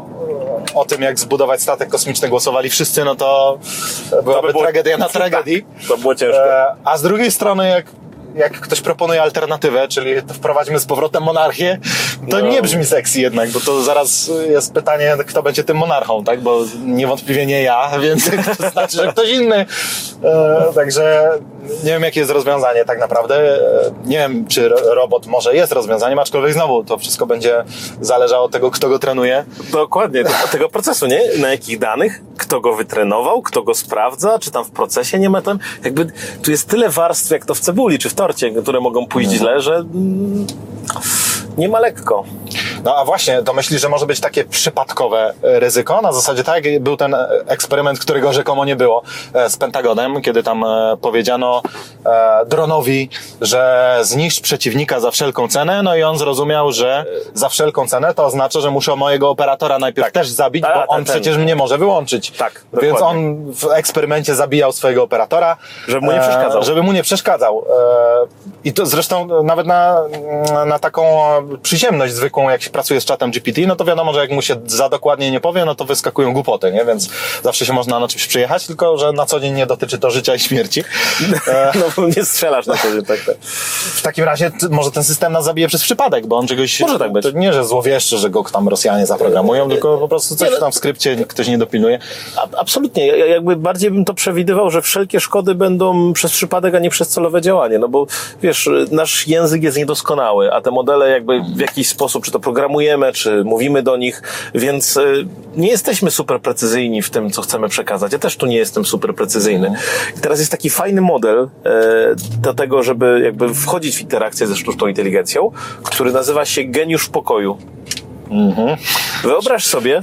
S3: o tym, jak zbudować statek kosmiczny głosowali wszyscy, to byłaby tragedia na tragedii.
S1: To było ciężko.
S3: A z drugiej strony, jak jak ktoś proponuje alternatywę, czyli wprowadźmy z powrotem monarchię, to nie brzmi sexy jednak, bo to zaraz jest pytanie, kto będzie tym monarchą, tak? Bo niewątpliwie nie ja, więc to znaczy, że ktoś inny. Także nie wiem, jakie jest rozwiązanie tak naprawdę. Nie wiem, czy robot może jest rozwiązaniem, aczkolwiek znowu to wszystko będzie zależało od tego, kto go trenuje.
S1: Dokładnie, od tego procesu, nie? Na jakich danych, kto go wytrenował, kto go sprawdza, czy tam w procesie nie ma tam, jakby tu jest tyle warstw, jak to w cebuli, czy w torcie, które mogą pójść źle, że nie ma lekko.
S3: No a właśnie, to myślisz, że może być takie przypadkowe ryzyko? Na zasadzie tak, jak był ten eksperyment, którego rzekomo nie było z Pentagonem, kiedy tam powiedziano dronowi, że zniszcz przeciwnika za wszelką cenę, no i on zrozumiał, że za wszelką cenę to oznacza, że muszę mojego operatora najpierw też zabić, bo on przecież mnie może wyłączyć.
S1: Tak,
S3: więc on w eksperymencie zabijał swojego operatora.
S1: Żeby mu nie przeszkadzał.
S3: Żeby mu nie przeszkadzał. I to zresztą nawet na taką przyziemność zwykłą, jak się pracuje z czatem GPT, no to wiadomo, że jak mu się za dokładnie nie powie, no to wyskakują głupoty, nie? Więc zawsze się można na czymś przyjechać, tylko że na co dzień nie dotyczy to życia i śmierci.
S1: No bo nie strzelasz na co dzień, tak.
S3: W takim razie może ten system nas zabije przez przypadek, bo on czegoś...
S1: Może tak być.
S3: To nie, że złowieszczy, że go tam Rosjanie zaprogramują, tylko po prostu coś tam w skrypcie ktoś nie dopilnuje.
S1: Absolutnie. Ja jakby bardziej bym to przewidywał, że wszelkie szkody będą przez przypadek, a nie przez celowe działanie. No bo wiesz, nasz język jest niedoskonały, a te modele jakby w jakiś sposób, czy to programujemy, czy mówimy do nich, więc nie jesteśmy super precyzyjni w tym, co chcemy przekazać. Ja też tu nie jestem super precyzyjny. I teraz jest taki fajny model do tego, żeby jakby wchodzić w interakcję ze sztuczną inteligencją, który nazywa się geniusz pokoju. Wyobraź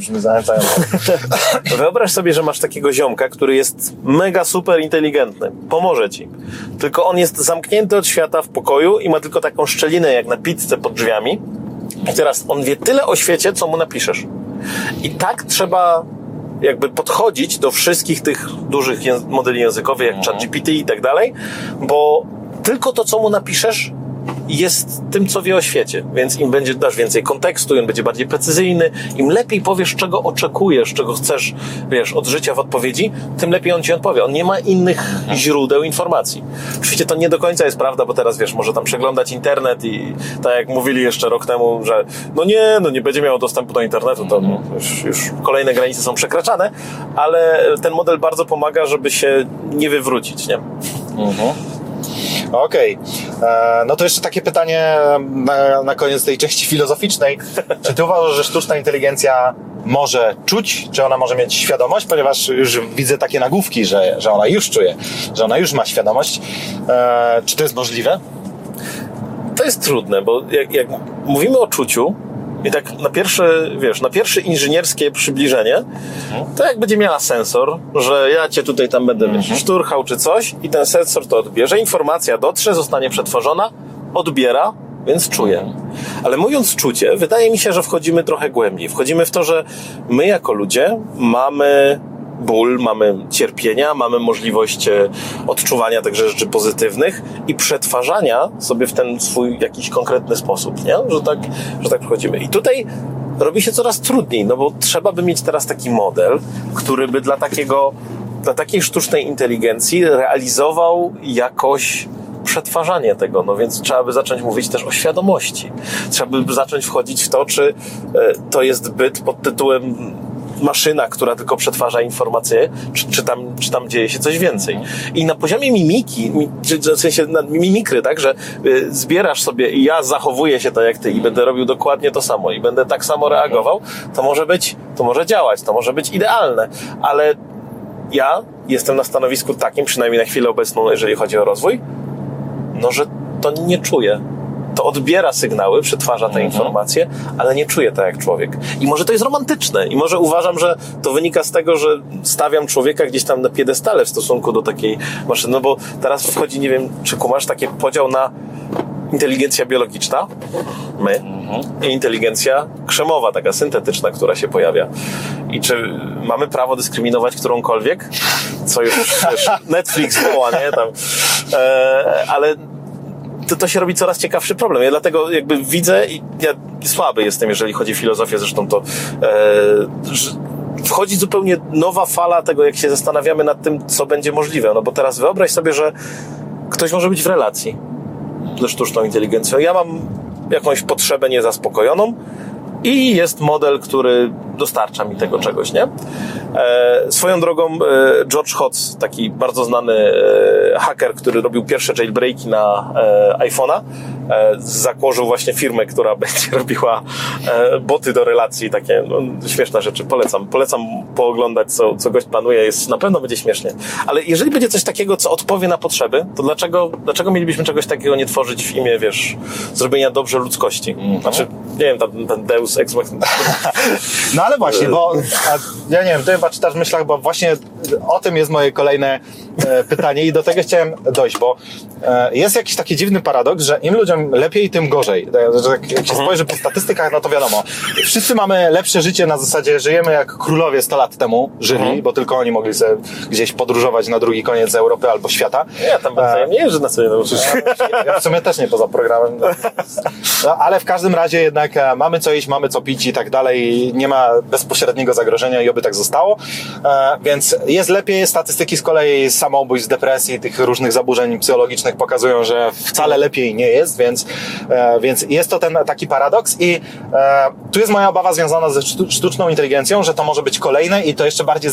S1: sobie, że masz takiego ziomka, który jest mega super inteligentny. Pomoże ci. Tylko on jest zamknięty od świata w pokoju i ma tylko taką szczelinę jak na pizzę pod drzwiami. I teraz on wie tyle o świecie, co mu napiszesz. I tak trzeba jakby podchodzić do wszystkich tych dużych modeli językowych, jak ChatGPT i tak dalej, bo tylko to, co mu napiszesz, jest tym, co wie o świecie. Więc im dasz więcej kontekstu, im będzie bardziej precyzyjny, im lepiej powiesz, czego oczekujesz, czego chcesz, wiesz, od życia w odpowiedzi, tym lepiej on ci odpowie. On nie ma innych źródeł informacji. Oczywiście to nie do końca jest prawda, bo teraz, wiesz, może tam przeglądać internet i tak jak mówili jeszcze rok temu, że nie będzie miał dostępu do internetu, to już kolejne granice są przekraczane, ale ten model bardzo pomaga, żeby się nie wywrócić, nie?
S3: Okej. No to jeszcze takie pytanie na koniec tej części filozoficznej. Czy ty uważasz, że sztuczna inteligencja może czuć? Czy ona może mieć świadomość? Ponieważ już widzę takie nagłówki, że ona już czuje, że ona już ma świadomość. Czy to jest możliwe?
S1: To jest trudne, bo jak mówimy o czuciu, i tak na pierwsze inżynierskie przybliżenie, to jak będzie miała sensor, że ja cię tutaj tam będę szturchał czy coś i ten sensor to odbierze, informacja dotrze, zostanie przetworzona, odbiera, więc czuje. Ale mówiąc czucie, wydaje mi się, że wchodzimy trochę głębiej. Wchodzimy w to, że my jako ludzie mamy ból, mamy cierpienia, mamy możliwość odczuwania także rzeczy pozytywnych i przetwarzania sobie w ten swój jakiś konkretny sposób, nie? Że tak wchodzimy. I tutaj robi się coraz trudniej, no bo trzeba by mieć teraz taki model, który by dla takiej sztucznej inteligencji realizował jakoś przetwarzanie tego, no więc trzeba by zacząć mówić też o świadomości. Trzeba by zacząć wchodzić w to, czy to jest byt pod tytułem maszyna, która tylko przetwarza informacje, czy tam dzieje się coś więcej. I na poziomie mimiki, w sensie mimikry, tak, że zbierasz sobie i ja zachowuję się tak jak ty i będę robił dokładnie to samo i będę tak samo reagował, to może działać, to może być idealne, ale ja jestem na stanowisku takim, przynajmniej na chwilę obecną, jeżeli chodzi o rozwój, no, że to nie czuję. To odbiera sygnały, przetwarza te informacje, ale nie czuje tak jak człowiek. I może to jest romantyczne. I może uważam, że to wynika z tego, że stawiam człowieka gdzieś tam na piedestale w stosunku do takiej maszyny. No bo teraz wchodzi, nie wiem, czy kumasz, taki podział na inteligencja biologiczna, i inteligencja krzemowa, taka syntetyczna, która się pojawia. I czy mamy prawo dyskryminować którąkolwiek? Co już wiesz, Netflix woła, nie? Tam. Ale to się robi coraz ciekawszy problem. Ja dlatego jakby widzę i ja słaby jestem, jeżeli chodzi o filozofię, zresztą to wchodzi zupełnie nowa fala tego, jak się zastanawiamy nad tym, co będzie możliwe. No bo teraz wyobraź sobie, że ktoś może być w relacji ze sztuczną inteligencją. Ja mam jakąś potrzebę niezaspokojoną i jest model, który dostarcza mi tego czegoś, nie? Swoją drogą George Hotz, taki bardzo znany haker, który robił pierwsze jailbreaki na iPhone'a, zakłożył właśnie firmę, która będzie robiła boty do relacji, takie śmieszne rzeczy. Polecam pooglądać, co gość planuje, na pewno będzie śmiesznie. Ale jeżeli będzie coś takiego, co odpowie na potrzeby, to dlaczego mielibyśmy czegoś takiego nie tworzyć w imię, zrobienia dobrze ludzkości? Znaczy, nie wiem, ten Deus Ex Machina.
S3: No ale właśnie, bo ja nie wiem, ty chyba czytasz w myślach, bo właśnie o tym jest moje kolejne pytanie i do tego chciałem dojść, bo jest jakiś taki dziwny paradoks, że im ludziom lepiej, tym gorzej. Jak się spojrzy po statystykach, no to wiadomo, wszyscy mamy lepsze życie na zasadzie, żyjemy jak królowie 100 lat temu żyli, bo tylko oni mogli sobie gdzieś podróżować na drugi koniec Europy albo świata.
S1: Ja tam nie jeżdżę na sobie nauczyć.
S3: Ja w sumie też nie poza programem. No, ale w każdym razie jednak mamy co jeść, mamy co pić i tak dalej. Nie ma bezpośredniego zagrożenia i oby tak zostało. Więc jest lepiej. Statystyki z kolei samobójstw, depresji, tych różnych zaburzeń psychologicznych pokazują, że wcale lepiej nie jest, więc jest to ten taki paradoks i tu jest moja obawa związana ze sztuczną inteligencją, że to może być kolejne i to jeszcze bardziej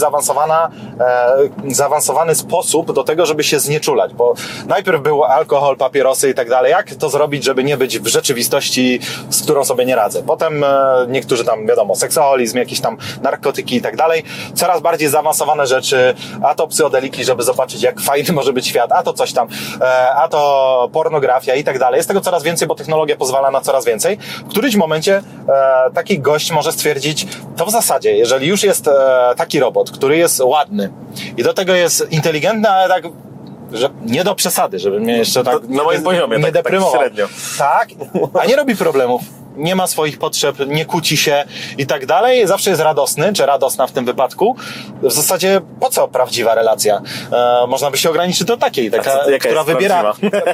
S3: zaawansowany sposób do tego, żeby się znieczulać, bo najpierw był alkohol, papierosy i tak dalej. Jak to zrobić, żeby nie być w rzeczywistości, z którą sobie nie radzę? Potem niektórzy tam, wiadomo, seksoholizm, jakieś tam narkotyki i tak dalej. Coraz bardziej zaawansowane rzeczy, a to psychodeliki, żeby zobaczyć, jak fajny może być świat, a to coś tam, a to pornografia i tak dalej. Jest tego coraz więcej, bo technologia pozwala na coraz więcej. W którymś momencie taki gość może stwierdzić, to w zasadzie, jeżeli już jest taki robot, który jest ładny i do tego jest inteligentny, ale tak że nie do przesady, żeby mnie jeszcze tak
S1: na moim poziomie,
S3: nie deprymował.
S1: Tak średnio.
S3: Tak, a nie robi problemów. Nie ma swoich potrzeb, nie kłóci się i tak dalej. Zawsze jest radosny, czy radosna w tym wypadku. W zasadzie po co prawdziwa relacja? Można by się ograniczyć do takiej, która wybiera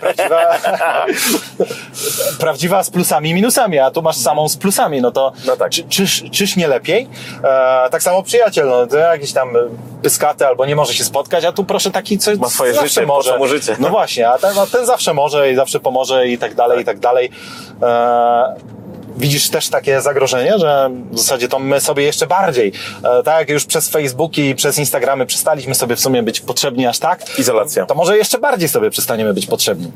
S3: prawdziwa z plusami i minusami, a tu masz samą z plusami. No to
S1: tak.
S3: Czyż nie lepiej? Tak samo przyjaciel, no to jakiś tam pyskaty albo nie może się spotkać, a tu proszę taki, co
S1: ma swoje
S3: zawsze
S1: życie,
S3: może.
S1: mu życie.
S3: No właśnie, a ten zawsze może i zawsze pomoże i tak dalej, i tak dalej. Widzisz też takie zagrożenie, że w zasadzie to my sobie jeszcze bardziej, tak jak już przez Facebooki i przez Instagramy przestaliśmy sobie w sumie być potrzebni aż tak,
S1: izolacja.
S3: To może jeszcze bardziej sobie przestaniemy być potrzebni.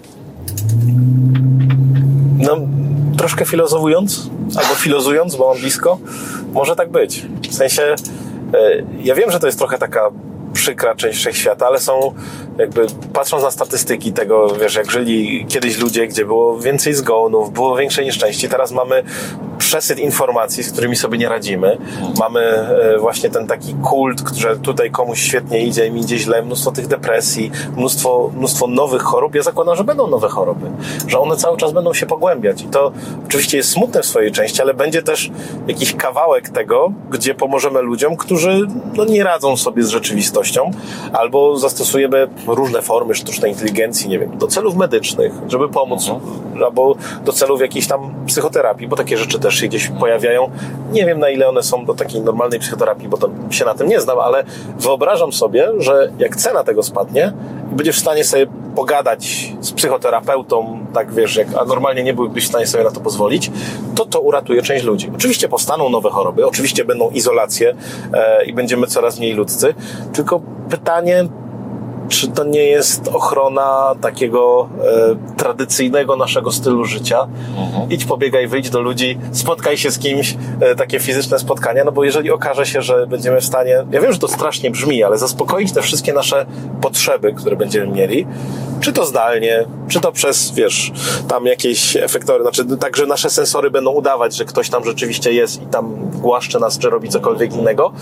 S1: No, troszkę filozofując, albo filozując, bo mam blisko, może tak być. W sensie, ja wiem, że to jest trochę taka przykra część wszechświata, ale są jakby, patrząc na statystyki tego, wiesz, jak żyli kiedyś ludzie, gdzie było więcej zgonów, było większe nieszczęście, teraz mamy przesyt informacji, z którymi sobie nie radzimy. Mamy właśnie ten taki kult, że tutaj komuś świetnie idzie, im idzie źle, mnóstwo tych depresji, mnóstwo nowych chorób. Ja zakładam, że będą nowe choroby, że one cały czas będą się pogłębiać i to oczywiście jest smutne w swojej części, ale będzie też jakiś kawałek tego, gdzie pomożemy ludziom, którzy nie radzą sobie z rzeczywistością, albo zastosujemy różne formy sztucznej inteligencji, nie wiem, do celów medycznych, żeby pomóc, albo do celów jakiejś tam psychoterapii, bo takie rzeczy też się gdzieś pojawiają. Nie wiem, na ile one są do takiej normalnej psychoterapii, bo to się na tym nie znam, ale wyobrażam sobie, że jak cena tego spadnie i będziesz w stanie sobie pogadać z psychoterapeutą, tak wiesz, a normalnie nie byłbyś w stanie sobie na to pozwolić, to uratuje część ludzi. Oczywiście powstaną nowe choroby, oczywiście będą izolacje i będziemy coraz mniej ludzcy, tylko pytanie, czy to nie jest ochrona takiego tradycyjnego naszego stylu życia? Idź, pobiegaj, wyjdź do ludzi, spotkaj się z kimś, takie fizyczne spotkania, no bo jeżeli okaże się, że będziemy w stanie, ja wiem, że to strasznie brzmi, ale zaspokoić te wszystkie nasze potrzeby, które będziemy mieli, czy to zdalnie, czy to przez, wiesz, tam jakieś efektory, znaczy tak, że nasze sensory będą udawać, że ktoś tam rzeczywiście jest i tam głaszcze nas, czy robi cokolwiek innego,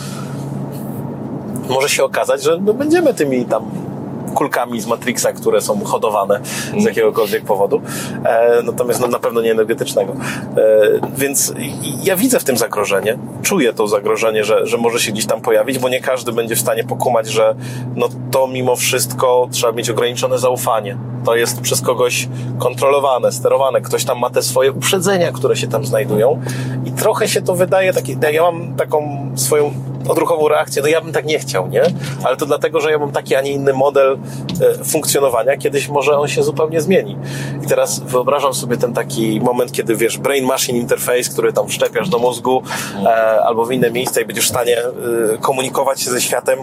S1: może się okazać, że będziemy tymi tam kulkami z Matrixa, które są hodowane z jakiegokolwiek powodu. Natomiast na pewno nie energetycznego. Więc ja widzę w tym zagrożenie. Czuję to zagrożenie, że może się gdzieś tam pojawić, bo nie każdy będzie w stanie pokumać, że to mimo wszystko trzeba mieć ograniczone zaufanie. To jest przez kogoś kontrolowane, sterowane. Ktoś tam ma te swoje uprzedzenia, które się tam znajdują i trochę się to wydaje takie, ja mam taką swoją odruchową reakcję, ja bym tak nie chciał, nie? Ale to dlatego, że ja mam taki, a nie inny model funkcjonowania. Kiedyś może on się zupełnie zmieni. I teraz wyobrażam sobie ten taki moment, kiedy wiesz, brain-machine interface, który tam wszczepiasz do mózgu albo w inne miejsca i będziesz w stanie komunikować się ze światem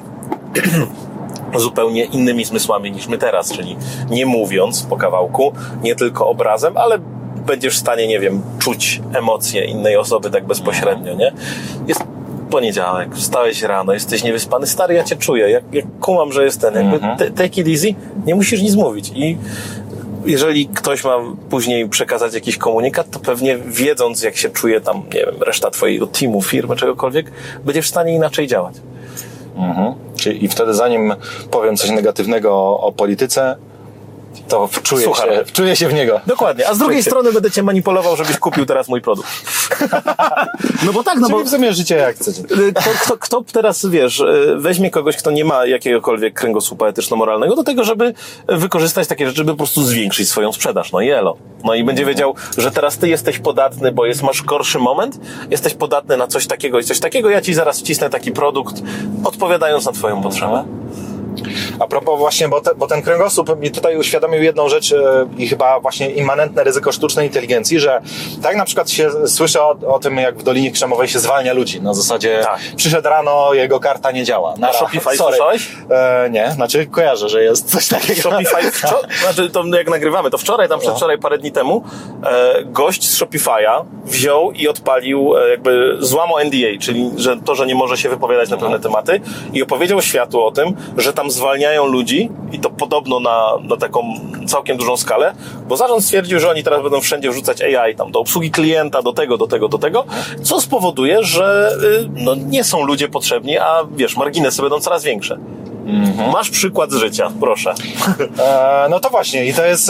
S1: zupełnie innymi zmysłami niż my teraz, czyli nie mówiąc po kawałku, nie tylko obrazem, ale będziesz w stanie, nie wiem, czuć emocje innej osoby tak bezpośrednio, nie? Jest poniedziałek, wstałeś rano, jesteś niewyspany, stary, ja cię czuję, jak kumam, że jest ten, jakby take it easy, nie musisz nic mówić i jeżeli ktoś ma później przekazać jakiś komunikat, to pewnie wiedząc, jak się czuje tam, nie wiem, reszta twojego teamu, firmy, czegokolwiek, będziesz w stanie inaczej działać.
S3: I wtedy zanim powiem coś negatywnego o polityce, to wczuję się w niego.
S1: Dokładnie, a z drugiej strony będę cię manipulował, żebyś kupił teraz mój produkt. No bo tak, no bo
S3: w sumie życie jak chcecie.
S1: Kto teraz, wiesz, weźmie kogoś, kto nie ma jakiegokolwiek kręgosłupa etyczno-moralnego do tego, żeby wykorzystać takie rzeczy, żeby po prostu zwiększyć swoją sprzedaż. No i elo. No i będzie wiedział, że teraz ty jesteś podatny, bo masz gorszy moment, jesteś podatny na coś takiego i coś takiego, ja ci zaraz wcisnę taki produkt, odpowiadając na twoją potrzebę.
S3: A propos właśnie, bo ten kręgosłup mi tutaj uświadomił jedną rzecz i chyba właśnie immanentne ryzyko sztucznej inteligencji, że tak na przykład się słyszę o tym, jak w Dolinie Krzemowej się zwalnia ludzi. Na zasadzie przyszedł rano, jego karta nie działa.
S1: Na Shopify słyszałeś?
S3: Nie, znaczy kojarzę, że jest coś takiego.
S1: Shopify, znaczy to jak nagrywamy, to wczoraj, przedwczoraj, parę dni temu gość z Shopify'a wziął i odpalił, jakby złamał NDA, czyli że nie może się wypowiadać na pewne tematy i opowiedział światu o tym, że tam zwalniają ludzi i to podobno na taką całkiem dużą skalę, bo zarząd stwierdził, że oni teraz będą wszędzie wrzucać AI tam do obsługi klienta, do tego, co spowoduje, że nie są ludzie potrzebni, a wiesz, marginesy będą coraz większe. Masz przykład z życia, proszę.
S3: No to właśnie i to jest...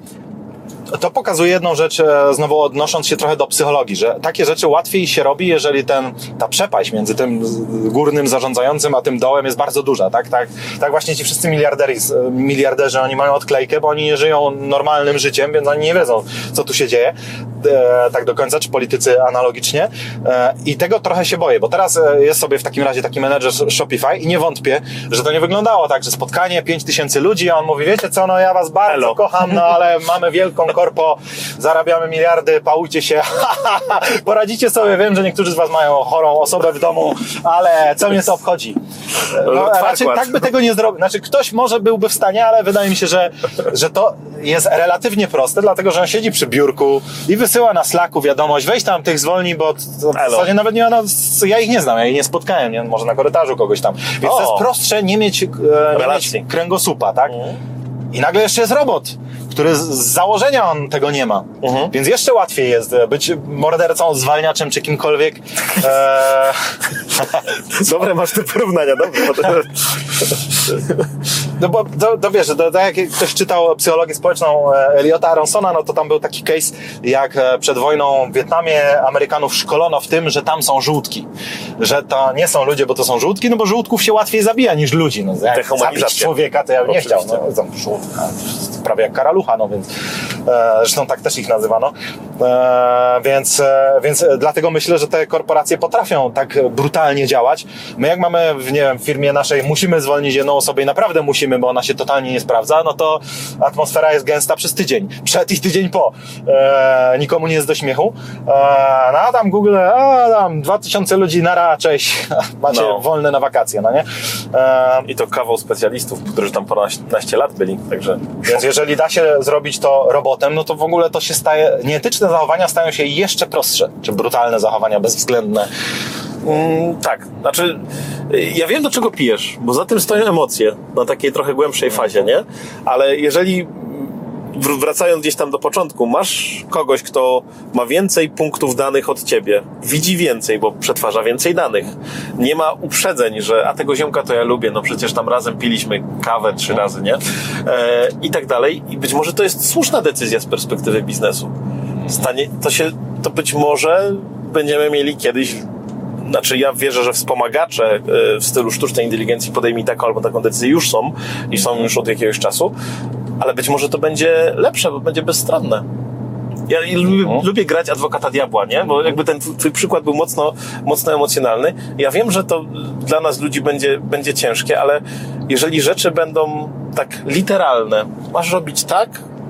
S3: To pokazuje jedną rzecz, znowu odnosząc się trochę do psychologii, że takie rzeczy łatwiej się robi, jeżeli ta przepaść między tym górnym zarządzającym a tym dołem jest bardzo duża, tak właśnie ci wszyscy miliarderzy, oni mają odklejkę, bo oni nie żyją normalnym życiem, więc oni nie wiedzą, co tu się dzieje, tak do końca, czy politycy analogicznie i tego trochę się boję, bo teraz jest sobie w takim razie taki menedżer Shopify i nie wątpię, że to nie wyglądało tak, że spotkanie 5000 ludzi, a on mówi, wiecie co, no ja was bardzo kocham, no ale mamy wielką korpo, zarabiamy miliardy, pałujcie się, poradzicie sobie, wiem, że niektórzy z was mają chorą osobę w domu, ale co mnie to obchodzi? No, raczej tak by tego nie zrobił. Znaczy ktoś może byłby w stanie, ale wydaje mi się, że to jest relatywnie proste, dlatego, że on siedzi przy biurku i wysyła na Slacku wiadomość, weź tam tych zwolnij, bo w zasadzie nawet nie ma, ja ich nie znam, ja ich nie spotkałem, nie? Może na korytarzu kogoś tam. Więc to jest prostsze nie mieć kręgosłupa, tak? I nagle jeszcze jest robot, który z założenia on tego nie ma. Więc jeszcze łatwiej jest być mordercą, zwalniaczem czy kimkolwiek.
S1: Dobre masz te porównania, dobre.
S3: No bo wiesz, jak ktoś czytał psychologię społeczną Eliota Aronsona, no to tam był taki case, jak przed wojną w Wietnamie Amerykanów szkolono w tym, że tam są żółtki. Że to nie są ludzie, bo to są żółtki, no bo żółtków się łatwiej zabija niż ludzi. No, jak zabić człowieka, to ja bym nie chciał. No, żółtka, prawie jak karalucha, no więc zresztą tak też ich nazywano. Więc dlatego myślę, że te korporacje potrafią tak brutalnie działać. My jak mamy w firmie naszej musimy zwolnić jedną osobę i naprawdę musimy, bo ona się totalnie nie sprawdza, no to atmosfera jest gęsta przez tydzień. Przed i tydzień po. Nikomu nie jest do śmiechu. No a tam Google, tam 2000 ludzi, nara, cześć, macie wolne na wakacje, no nie?
S1: I to kawał specjalistów, którzy tam po 15 lat byli, także...
S3: Więc jeżeli da się zrobić to robotem, no to w ogóle to się staje, nieetyczne zachowania stają się jeszcze prostsze, czy brutalne zachowania bezwzględne.
S1: Tak, znaczy ja wiem, do czego pijesz, bo za tym stoją emocje na takiej trochę głębszej fazie, nie? Ale jeżeli wracając gdzieś tam do początku, masz kogoś, kto ma więcej punktów danych od ciebie, widzi więcej, bo przetwarza więcej danych, nie ma uprzedzeń, że a tego ziomka to ja lubię, no przecież tam razem piliśmy kawę 3 razy, nie? I tak dalej. I być może to jest słuszna decyzja z perspektywy biznesu. To być może będziemy mieli kiedyś, znaczy ja wierzę, że wspomagacze w stylu sztucznej inteligencji podejmij taką albo taką decyzję już są i są już od jakiegoś czasu, ale być może to będzie lepsze, bo będzie bezstronne. Ja lubię grać adwokata diabła, nie? Bo jakby ten twój przykład był mocno emocjonalny. Ja wiem, że to dla nas ludzi będzie ciężkie, ale jeżeli rzeczy będą tak literalne, masz robić tak,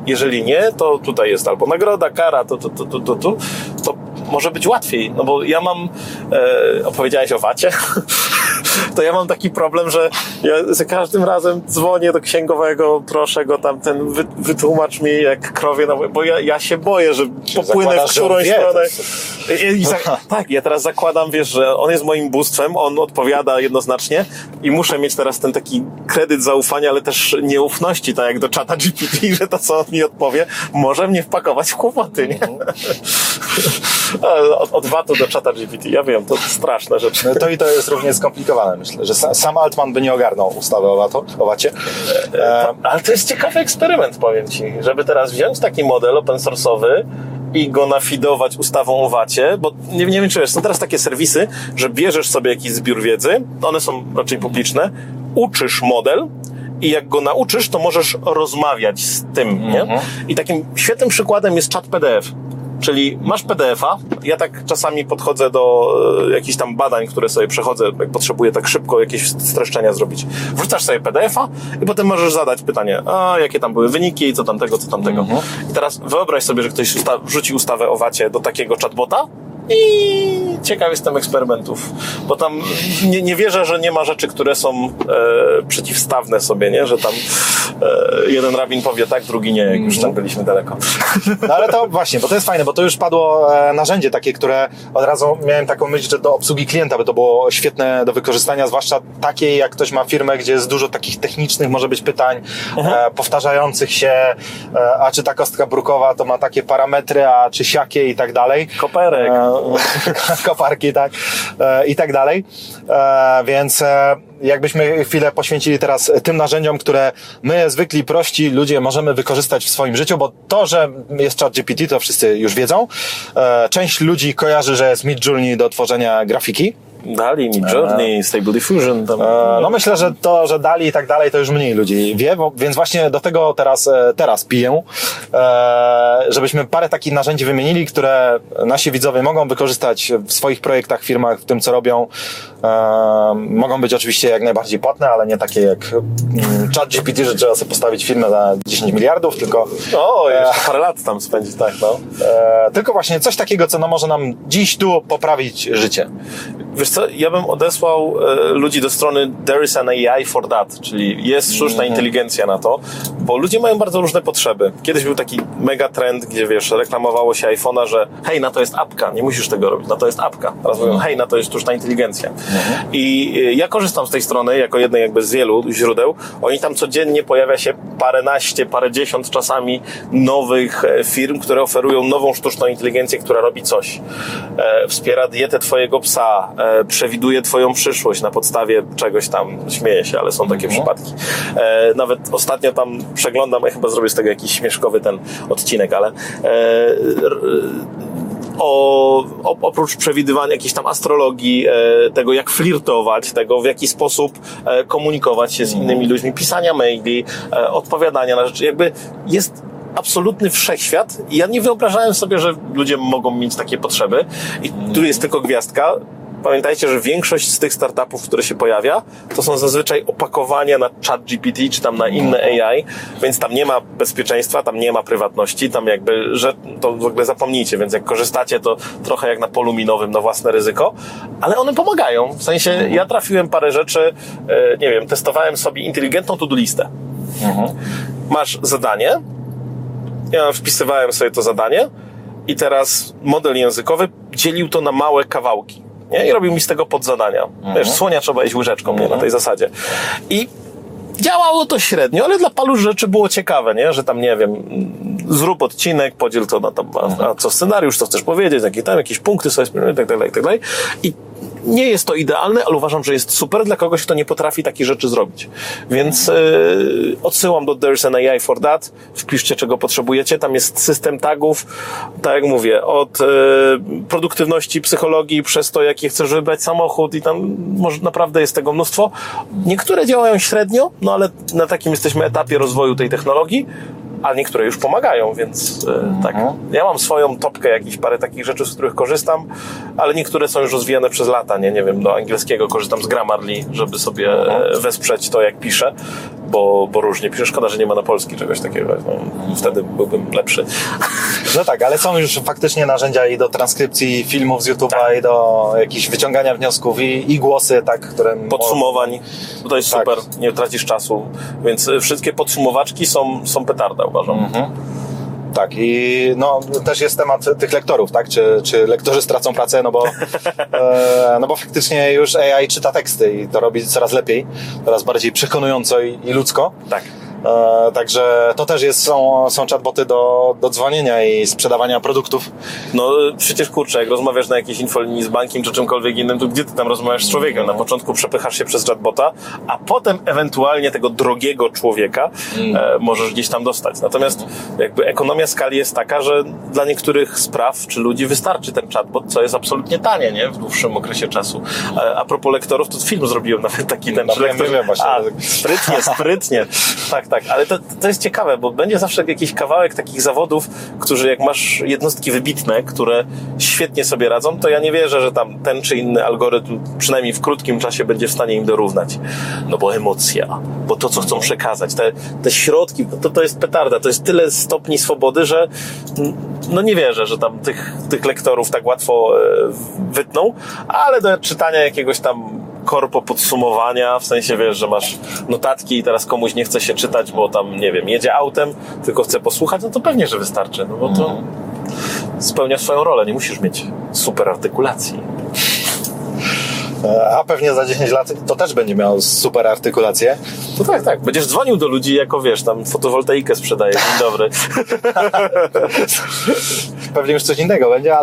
S1: Jeżeli nie, to tutaj jest albo nagroda, kara, to może być łatwiej, no bo ja mam, opowiedziałeś o VAT-ie, to ja mam taki problem, że ja za każdym razem dzwonię do księgowego, proszę go tam, wytłumacz mi jak krowie, bo ja się boję, że popłynę w którąś stronę. Tak, ja teraz zakładam, wiesz, że on jest moim bóstwem, on odpowiada jednoznacznie i muszę mieć teraz ten taki kredyt zaufania, ale też nieufności, tak jak do czata GPT, że to, co on mi odpowie, może mnie wpakować w kłopoty, nie? Od VAT-u do czata GPT, ja wiem, to straszne rzeczy.
S3: No to jest równie skomplikowane, myślę, że sam Altman by nie ogarnął ustawy o VAT-ie.
S1: Ale to jest ciekawy eksperyment, powiem Ci, żeby teraz wziąć taki model open source'owy i go nafidować ustawą o VAT-ie, bo nie wiem, czy wiesz, są teraz takie serwisy, że bierzesz sobie jakiś zbiór wiedzy, one są raczej publiczne, uczysz model i jak go nauczysz, to możesz rozmawiać z tym, nie? I takim świetnym przykładem jest czat PDF. Czyli masz PDF-a, ja tak czasami podchodzę do jakichś tam badań, które sobie przechodzę, jak potrzebuję tak szybko jakieś streszczenia zrobić. Wrzucasz sobie PDF-a i potem możesz zadać pytanie, jakie tam były wyniki, co tamtego. I teraz wyobraź sobie, że ktoś wrzuci ustawę o VAT-ie do takiego chatbota i ciekaw jestem eksperymentów, bo tam nie wierzę, że nie ma rzeczy, które są przeciwstawne sobie, nie? Że tam jeden rabin powie tak, drugi nie, jak już tam byliśmy daleko.
S3: No ale to właśnie, bo to jest fajne, bo to już padło narzędzie takie, które od razu miałem taką myśl, że do obsługi klienta by to było świetne do wykorzystania, zwłaszcza takiej, jak ktoś ma firmę, gdzie jest dużo takich technicznych, może być pytań powtarzających się, a czy ta kostka brukowa to ma takie parametry, a czy siakie i tak dalej.
S1: Koperek.
S3: Koparki, tak, i tak dalej. Więc jakbyśmy chwilę poświęcili teraz tym narzędziom, które my, zwykli, prości ludzie możemy wykorzystać w swoim życiu, bo to, że jest ChatGPT, to wszyscy już wiedzą. Część ludzi kojarzy, że jest Midjourney do tworzenia grafiki.
S1: DALL-E, Midjourney, Stable Diffusion.
S3: No myślę, że to, że DALL-E i tak dalej, to już mniej ludzi wie, więc właśnie do tego teraz piję, żebyśmy parę takich narzędzi wymienili, które nasi widzowie mogą wykorzystać w swoich projektach, firmach, w tym, co robią. Mogą być oczywiście jak najbardziej płatne, ale nie takie jak ChatGPT, że trzeba sobie postawić firmę za 10 miliardów, tylko...
S1: jeszcze parę lat tam spędzić, tak, no.
S3: Tylko właśnie coś takiego, co może nam dziś tu poprawić życie.
S1: Wiesz co, ja bym odesłał ludzi do strony There is an AI for that, czyli jest sztuczna inteligencja na to, bo ludzie mają bardzo różne potrzeby. Kiedyś był taki mega trend, gdzie wiesz, reklamowało się iPhone'a, że hej, na to jest apka, nie musisz tego robić, na to jest apka. Teraz mówią, hej, na to jest sztuczna inteligencja. I ja korzystam z tej strony jako jednej jakby z wielu źródeł. Oni tam codziennie pojawia się paręnaście, parędziesiąt czasami nowych firm, które oferują nową sztuczną inteligencję, która robi coś. Wspiera dietę twojego psa, przewiduje twoją przyszłość na podstawie czegoś tam, śmieję się, ale są takie przypadki. Nawet ostatnio tam przeglądam, ja chyba zrobię z tego jakiś śmieszkowy ten odcinek, ale oprócz przewidywania jakiejś tam astrologii, tego jak flirtować, tego w jaki sposób komunikować się z innymi ludźmi, pisania maili, odpowiadania na rzeczy, jakby jest absolutny wszechświat i ja nie wyobrażałem sobie, że ludzie mogą mieć takie potrzeby i tu jest tylko gwiazdka. Pamiętajcie, że większość z tych startupów, które się pojawia, to są zazwyczaj opakowania na ChatGPT czy tam na inne AI, więc tam nie ma bezpieczeństwa, tam nie ma prywatności, tam jakby, że to w ogóle zapomnijcie, więc jak korzystacie, to trochę jak na polu minowym na własne ryzyko, ale one pomagają. W sensie ja trafiłem parę rzeczy, nie wiem, testowałem sobie inteligentną to-do listę. Masz zadanie, ja wpisywałem sobie to zadanie i teraz model językowy dzielił to na małe kawałki. Nie? I robił mi z tego podzadania. Wiesz, słonia trzeba jeść łyżeczką, nie? Na tej zasadzie. I działało to średnio, ale dla paru rzeczy było ciekawe, nie? Że tam, nie wiem, zrób odcinek, podziel to na tam, a co scenariusz, co chcesz powiedzieć, jakieś punkty sobie i tak dalej, i tak dalej. I nie jest to idealne, ale uważam, że jest super dla kogoś, kto nie potrafi takich rzeczy zrobić. Więc odsyłam do There's an AI for that. Wpiszcie, czego potrzebujecie. Tam jest system tagów, tak jak mówię, od produktywności, psychologii, przez to, jaki chcesz wybrać samochód i tam może naprawdę jest tego mnóstwo. Niektóre działają średnio, no ale na takim jesteśmy etapie rozwoju tej technologii, a niektóre już pomagają, więc tak. Ja mam swoją topkę, jakieś parę takich rzeczy, z których korzystam, ale niektóre są już rozwijane przez lata, nie wiem, do angielskiego korzystam z Grammarly, żeby sobie wesprzeć to, jak piszę, bo różnie pisze. Szkoda, że nie ma na polski czegoś takiego. No, wtedy byłbym lepszy.
S3: No tak, ale są już faktycznie narzędzia i do transkrypcji filmów z YouTube'a, tak, i do jakichś wyciągania wniosków i głosy, tak, które...
S1: Podsumowań. To jest super, nie tracisz czasu. Więc wszystkie podsumowaczki są petarda, uważam.
S3: Mhm. Tak, i no też jest temat tych lektorów, tak? Czy lektorzy stracą pracę, no bo faktycznie już AI czyta teksty i to robi coraz lepiej, coraz bardziej przekonująco i ludzko.
S1: Tak.
S3: Także to też są chatboty do dzwonienia i sprzedawania produktów.
S1: No przecież kurczę, jak rozmawiasz na jakiejś infolinii z bankiem czy czymkolwiek innym, to gdzie ty tam rozmawiasz z człowiekiem? Na początku przepychasz się przez chatbota, a potem ewentualnie tego drogiego człowieka możesz gdzieś tam dostać. Natomiast jakby ekonomia skali jest taka, że dla niektórych spraw czy ludzi wystarczy ten chatbot, co jest absolutnie tanie, nie? W dłuższym okresie czasu. A propos lektorów, to film zrobiłem nawet taki ten lektor. Sprytnie. Tak, ale to jest ciekawe, bo będzie zawsze jakiś kawałek takich zawodów, którzy jak masz jednostki wybitne, które świetnie sobie radzą, to ja nie wierzę, że tam ten czy inny algorytm przynajmniej w krótkim czasie będzie w stanie im dorównać. No bo emocja, bo to, co chcą przekazać, te środki, to jest petarda, to jest tyle stopni swobody, że no nie wierzę, że tam tych lektorów tak łatwo wytną, ale do czytania jakiegoś tam korpo podsumowania, w sensie wiesz, że masz notatki i teraz komuś nie chce się czytać, bo tam, nie wiem, jedzie autem, tylko chce posłuchać, no to pewnie, że wystarczy, no bo to spełnia swoją rolę, nie musisz mieć super artykulacji.
S3: A pewnie za 10 lat to też będzie miał super artykulację.
S1: No tak. Będziesz dzwonił do ludzi jako, wiesz, tam fotowoltaikę sprzedajesz. Dzień dobry.
S3: Pewnie już coś innego będzie,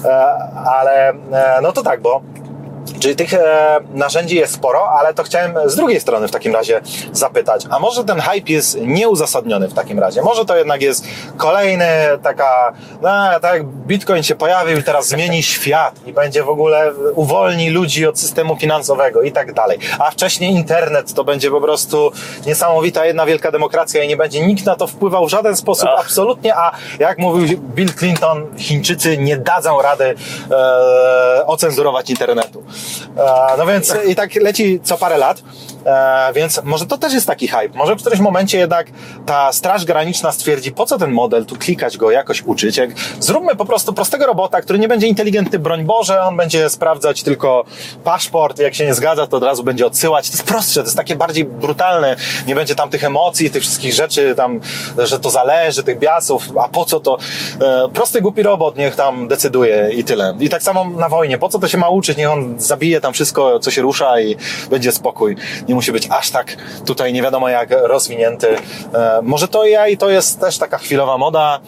S3: ale no to tak, bo czyli tych narzędzi jest sporo, ale to chciałem z drugiej strony w takim razie zapytać, a może ten hype jest nieuzasadniony w takim razie? Może to jednak jest kolejny tak jak Bitcoin się pojawił i teraz zmieni świat i będzie w ogóle uwolni ludzi od systemu finansowego i tak dalej. A wcześniej internet to będzie po prostu niesamowita jedna wielka demokracja i nie będzie nikt na to wpływał w żaden sposób, absolutnie, a jak mówił Bill Clinton, Chińczycy nie dadzą rady ocenzurować internetu. No więc i tak leci co parę lat, więc może to też jest taki hype. Może w którymś momencie jednak ta Straż Graniczna stwierdzi, po co ten model, tu klikać go, jakoś uczyć. Zróbmy po prostu prostego robota, który nie będzie inteligentny, broń Boże, on będzie sprawdzać tylko paszport, jak się nie zgadza, to od razu będzie odsyłać. To jest prostsze, to jest takie bardziej brutalne, nie będzie tam tych emocji, tych wszystkich rzeczy, tam, że to zależy, tych biasów, a po co to? Prosty, głupi robot, niech tam decyduje i tyle. I tak samo na wojnie, po co to się ma uczyć, niech on zabije tam wszystko, co się rusza i będzie spokój. Nie musi być aż tak tutaj nie wiadomo jak rozwinięty. Może to AI to jest też taka chwilowa moda.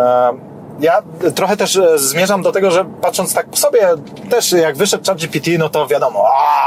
S3: Ja trochę też zmierzam do tego, że patrząc tak po sobie, też jak wyszedł ChatGPT, no to wiadomo,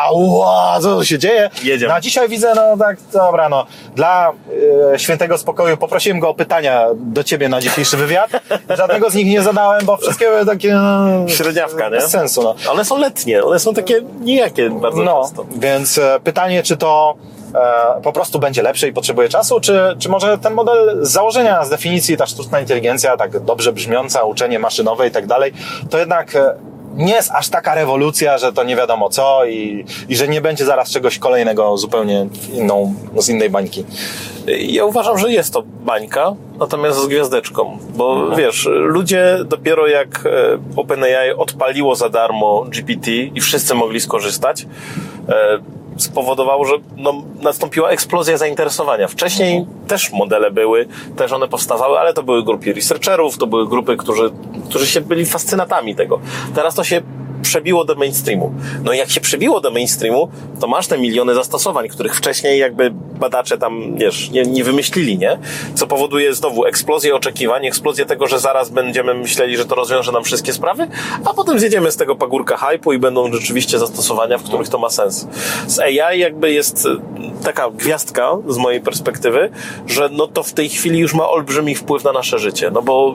S3: co się dzieje.
S1: Jedziemy.
S3: No a dzisiaj widzę, no tak, dobra, no dla świętego spokoju poprosiłem go o pytania do ciebie na dzisiejszy wywiad. Żadnego z nich nie zadałem, bo wszystkie były takie...
S1: średniawka, nie?
S3: Bez sensu, no.
S1: One są letnie, one są takie nijakie bardzo często.
S3: Więc pytanie, czy to po prostu będzie lepsze i potrzebuje czasu, czy może ten model z założenia, z definicji, ta sztuczna inteligencja, tak dobrze brzmiąca, uczenie maszynowe i tak dalej, to jednak nie jest aż taka rewolucja, że to nie wiadomo co i że nie będzie zaraz czegoś kolejnego zupełnie z innej bańki.
S1: Ja uważam, że jest to bańka, natomiast z gwiazdeczką, bo wiesz, ludzie dopiero jak OpenAI odpaliło za darmo GPT i wszyscy mogli skorzystać, spowodowało, że nastąpiła eksplozja zainteresowania. Wcześniej też modele były, też one powstawały, ale to były grupy researcherów, to były grupy, którzy się byli fascynatami tego. Teraz to się przebiło do mainstreamu. No i jak się przebiło do mainstreamu, to masz te miliony zastosowań, których wcześniej jakby badacze tam, wiesz, nie wymyślili, nie? Co powoduje znowu eksplozję oczekiwań, eksplozję tego, że zaraz będziemy myśleli, że to rozwiąże nam wszystkie sprawy, a potem zjedziemy z tego pagórka hype'u i będą rzeczywiście zastosowania, w których to ma sens. Z AI jakby jest taka gwiazdka z mojej perspektywy, że no to w tej chwili już ma olbrzymi wpływ na nasze życie, no bo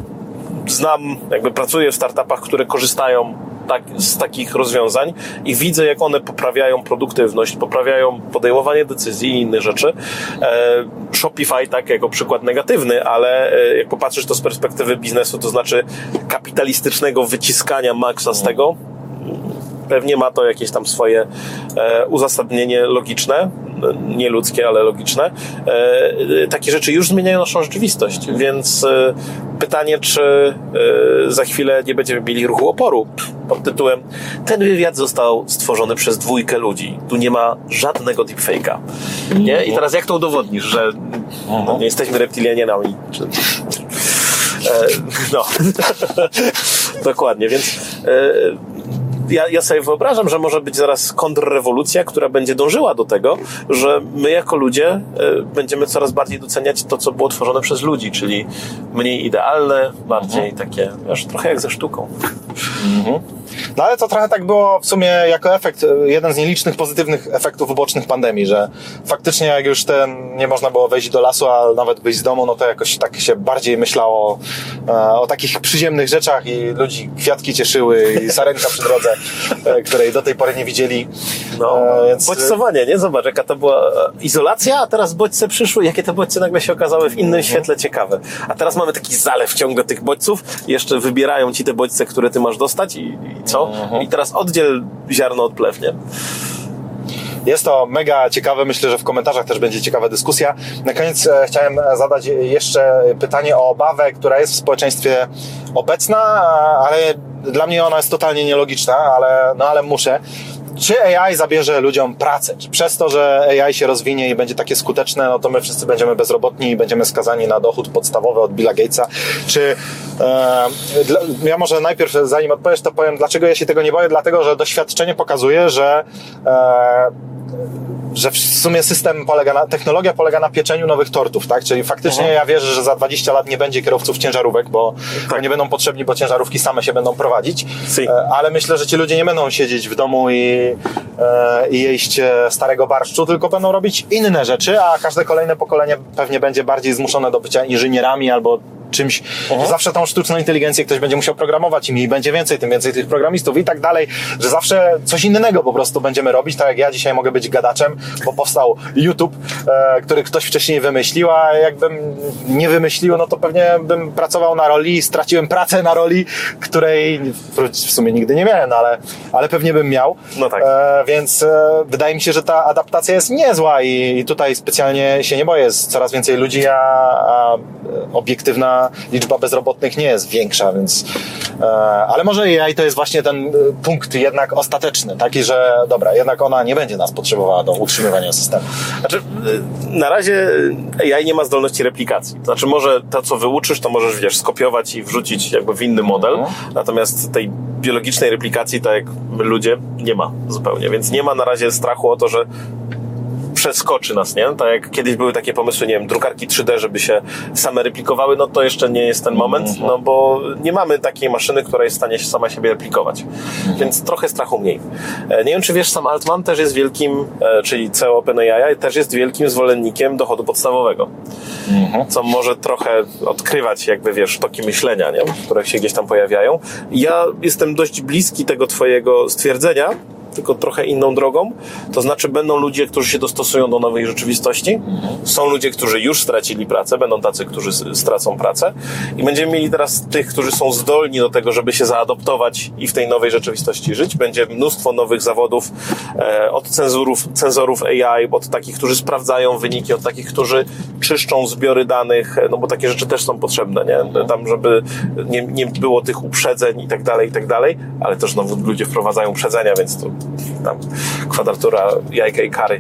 S1: pracuję w startupach, które korzystają z takich rozwiązań i widzę, jak one poprawiają produktywność, poprawiają podejmowanie decyzji i inne rzeczy. Shopify tak jako przykład negatywny, ale jak popatrzysz to z perspektywy biznesu, to znaczy kapitalistycznego wyciskania maksa z tego, pewnie ma to jakieś tam swoje uzasadnienie logiczne, nie ludzkie, ale logiczne. Takie rzeczy już zmieniają naszą rzeczywistość, więc pytanie, czy za chwilę nie będziemy mieli ruchu oporu pod tytułem ten wywiad został stworzony przez 2 ludzi. Tu nie ma żadnego deepfake'a. Nie? I teraz jak to udowodnisz, że nie jesteśmy reptilianami? No. Dokładnie, więc ja sobie wyobrażam, że może być zaraz kontrrewolucja, która będzie dążyła do tego, że my jako ludzie będziemy coraz bardziej doceniać to, co było tworzone przez ludzi, czyli mniej idealne, bardziej takie, wiesz, trochę jak ze sztuką.
S3: No ale to trochę tak było w sumie jako efekt, jeden z nielicznych pozytywnych efektów ubocznych pandemii, że faktycznie jak już nie można było wejść do lasu, a nawet wyjść z domu, no to jakoś tak się bardziej myślało o takich przyziemnych rzeczach i ludzi kwiatki cieszyły i sarenka przy drodze, której do tej pory nie widzieli.
S1: No, więc... bodźcowanie, nie? Zobacz, jaka to była izolacja, a teraz bodźce przyszły, jakie te bodźce nagle się okazały w innym świetle ciekawe. A teraz mamy taki zalew ciągle tych bodźców, jeszcze wybierają ci te bodźce, które ty masz dostać i co? I teraz oddziel ziarno od plew, nie?
S3: Jest to mega ciekawe, myślę, że w komentarzach też będzie ciekawa dyskusja. Na koniec chciałem zadać jeszcze pytanie o obawę, która jest w społeczeństwie obecna, ale dla mnie ona jest totalnie nielogiczna, ale muszę. Czy AI zabierze ludziom pracę? Czy przez to, że AI się rozwinie i będzie takie skuteczne, no to my wszyscy będziemy bezrobotni i będziemy skazani na dochód podstawowy od Billa Gatesa? Czy ja może najpierw, zanim odpowiesz, to powiem, dlaczego ja się tego nie boję? Dlatego, że doświadczenie pokazuje, że w sumie technologia polega na pieczeniu nowych tortów, tak? Czyli faktycznie ja wierzę, że za 20 lat nie będzie kierowców ciężarówek, bo nie będą potrzebni, bo ciężarówki same się będą prowadzić. Ale myślę, że ci ludzie nie będą siedzieć w domu i jeść starego barszczu, tylko będą robić inne rzeczy, a każde kolejne pokolenie pewnie będzie bardziej zmuszone do bycia inżynierami albo czymś, że zawsze tą sztuczną inteligencję ktoś będzie musiał programować, im jej będzie więcej, tym więcej tych programistów i tak dalej, że zawsze coś innego po prostu będziemy robić, tak jak ja dzisiaj mogę być gadaczem, bo powstał YouTube, który ktoś wcześniej wymyślił, a jakbym nie wymyślił, no to pewnie bym pracował na roli, straciłem pracę na roli, której w sumie nigdy nie miałem, ale pewnie bym miał.
S1: No tak.
S3: Więc wydaje mi się, że ta adaptacja jest niezła i tutaj specjalnie się nie boję, jest coraz więcej ludzi, a obiektywna liczba bezrobotnych nie jest większa, więc ale może AI to jest właśnie ten punkt jednak ostateczny, taki, że dobra, jednak ona nie będzie nas potrzebowała do utrzymywania systemu.
S1: Znaczy, na razie AI nie ma zdolności replikacji. Znaczy, może to, co wyuczysz, to możesz, wiesz, skopiować i wrzucić jakby w inny model, natomiast tej biologicznej replikacji, tak jak my ludzie, nie ma zupełnie, więc nie ma na razie strachu o to, że przeskoczy nas, nie? Tak jak kiedyś były takie pomysły, nie wiem, drukarki 3D, żeby się same replikowały, no to jeszcze nie jest ten moment, no bo nie mamy takiej maszyny, która jest w stanie się sama siebie replikować. Więc trochę strachu mniej. Nie wiem, czy wiesz, Sam Altman też jest wielkim, czyli CEO OpenAI, też jest wielkim zwolennikiem dochodu podstawowego. Co może trochę odkrywać, jakby, wiesz, toki myślenia, nie? Które się gdzieś tam pojawiają. Ja jestem dość bliski tego twojego stwierdzenia, tylko trochę inną drogą. To znaczy będą ludzie, którzy się dostosują do nowej rzeczywistości. Są ludzie, którzy już stracili pracę, będą tacy, którzy stracą pracę i będziemy mieli teraz tych, którzy są zdolni do tego, żeby się zaadoptować i w tej nowej rzeczywistości żyć. Będzie mnóstwo nowych zawodów, od cenzorów AI, od takich, którzy sprawdzają wyniki, od takich, którzy czyszczą zbiory danych, no bo takie rzeczy też są potrzebne, nie? Tam, żeby nie było tych uprzedzeń i tak dalej, ale też znowu ludzie wprowadzają uprzedzenia, więc to tam kwadratura jajka i kary.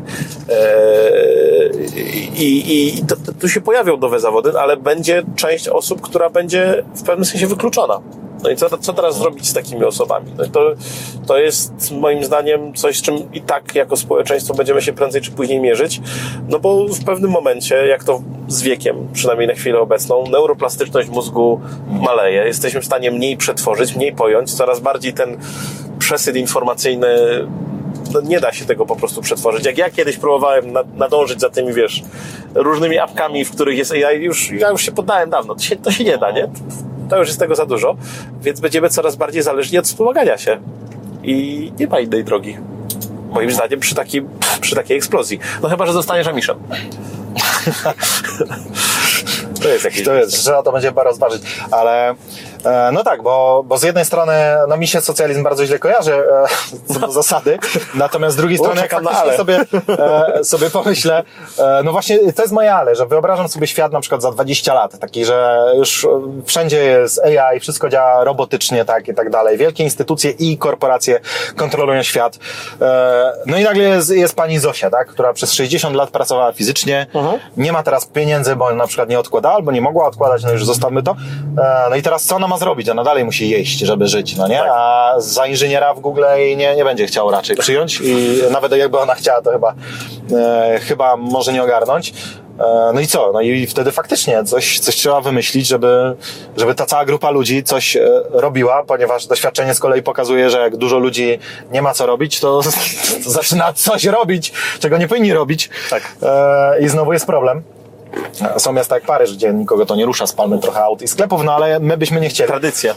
S1: I tu się pojawią nowe zawody, ale będzie część osób, która będzie w pewnym sensie wykluczona. No i co teraz zrobić z takimi osobami? No i to jest moim zdaniem coś, z czym i tak jako społeczeństwo będziemy się prędzej czy później mierzyć, no bo w pewnym momencie, jak to z wiekiem, przynajmniej na chwilę obecną, neuroplastyczność mózgu maleje, jesteśmy w stanie mniej przetworzyć, mniej pojąć, coraz bardziej ten przesyt informacyjny, no nie da się tego po prostu przetworzyć. Jak ja kiedyś próbowałem nadążyć za tymi, wiesz, różnymi apkami, w których jest AI, ja już się poddałem dawno. To się nie da, nie? To już jest tego za dużo, więc będziemy coraz bardziej zależni od wspomagania się. I nie ma innej drogi. Moim zdaniem przy takiej eksplozji. No chyba, że zostaniesz Amiszem.
S3: To jest, trzeba to będzie chyba rozważyć, ale No tak, bo z jednej strony no mi się socjalizm bardzo źle kojarzy co do zasady, natomiast z drugiej strony jak faktycznie sobie pomyślę, no właśnie to jest moje ale, że wyobrażam sobie świat na przykład za 20 lat, taki, że już wszędzie jest AI, wszystko działa robotycznie, tak i tak dalej, wielkie instytucje i korporacje kontrolują świat. No i nagle jest pani Zosia, tak, która przez 60 lat pracowała fizycznie, nie ma teraz pieniędzy, bo na przykład nie odkładała albo nie mogła odkładać, no już zostawmy to. No i teraz co ona ma zrobić? Ona dalej musi jeść, żeby żyć, no nie?
S1: Tak.
S3: A za inżyniera w Google nie będzie chciał raczej przyjąć i nawet jakby ona chciała, to chyba może nie ogarnąć. No i co? No i wtedy faktycznie coś trzeba wymyślić, żeby ta cała grupa ludzi coś robiła, ponieważ doświadczenie z kolei pokazuje, że jak dużo ludzi nie ma co robić, to zaczyna coś robić, czego nie powinni robić. Tak. I znowu jest problem. Są miasta jak Paryż, gdzie nikogo to nie rusza, spalmy trochę aut i sklepów, no ale my byśmy nie chcieli.
S1: Tradycja.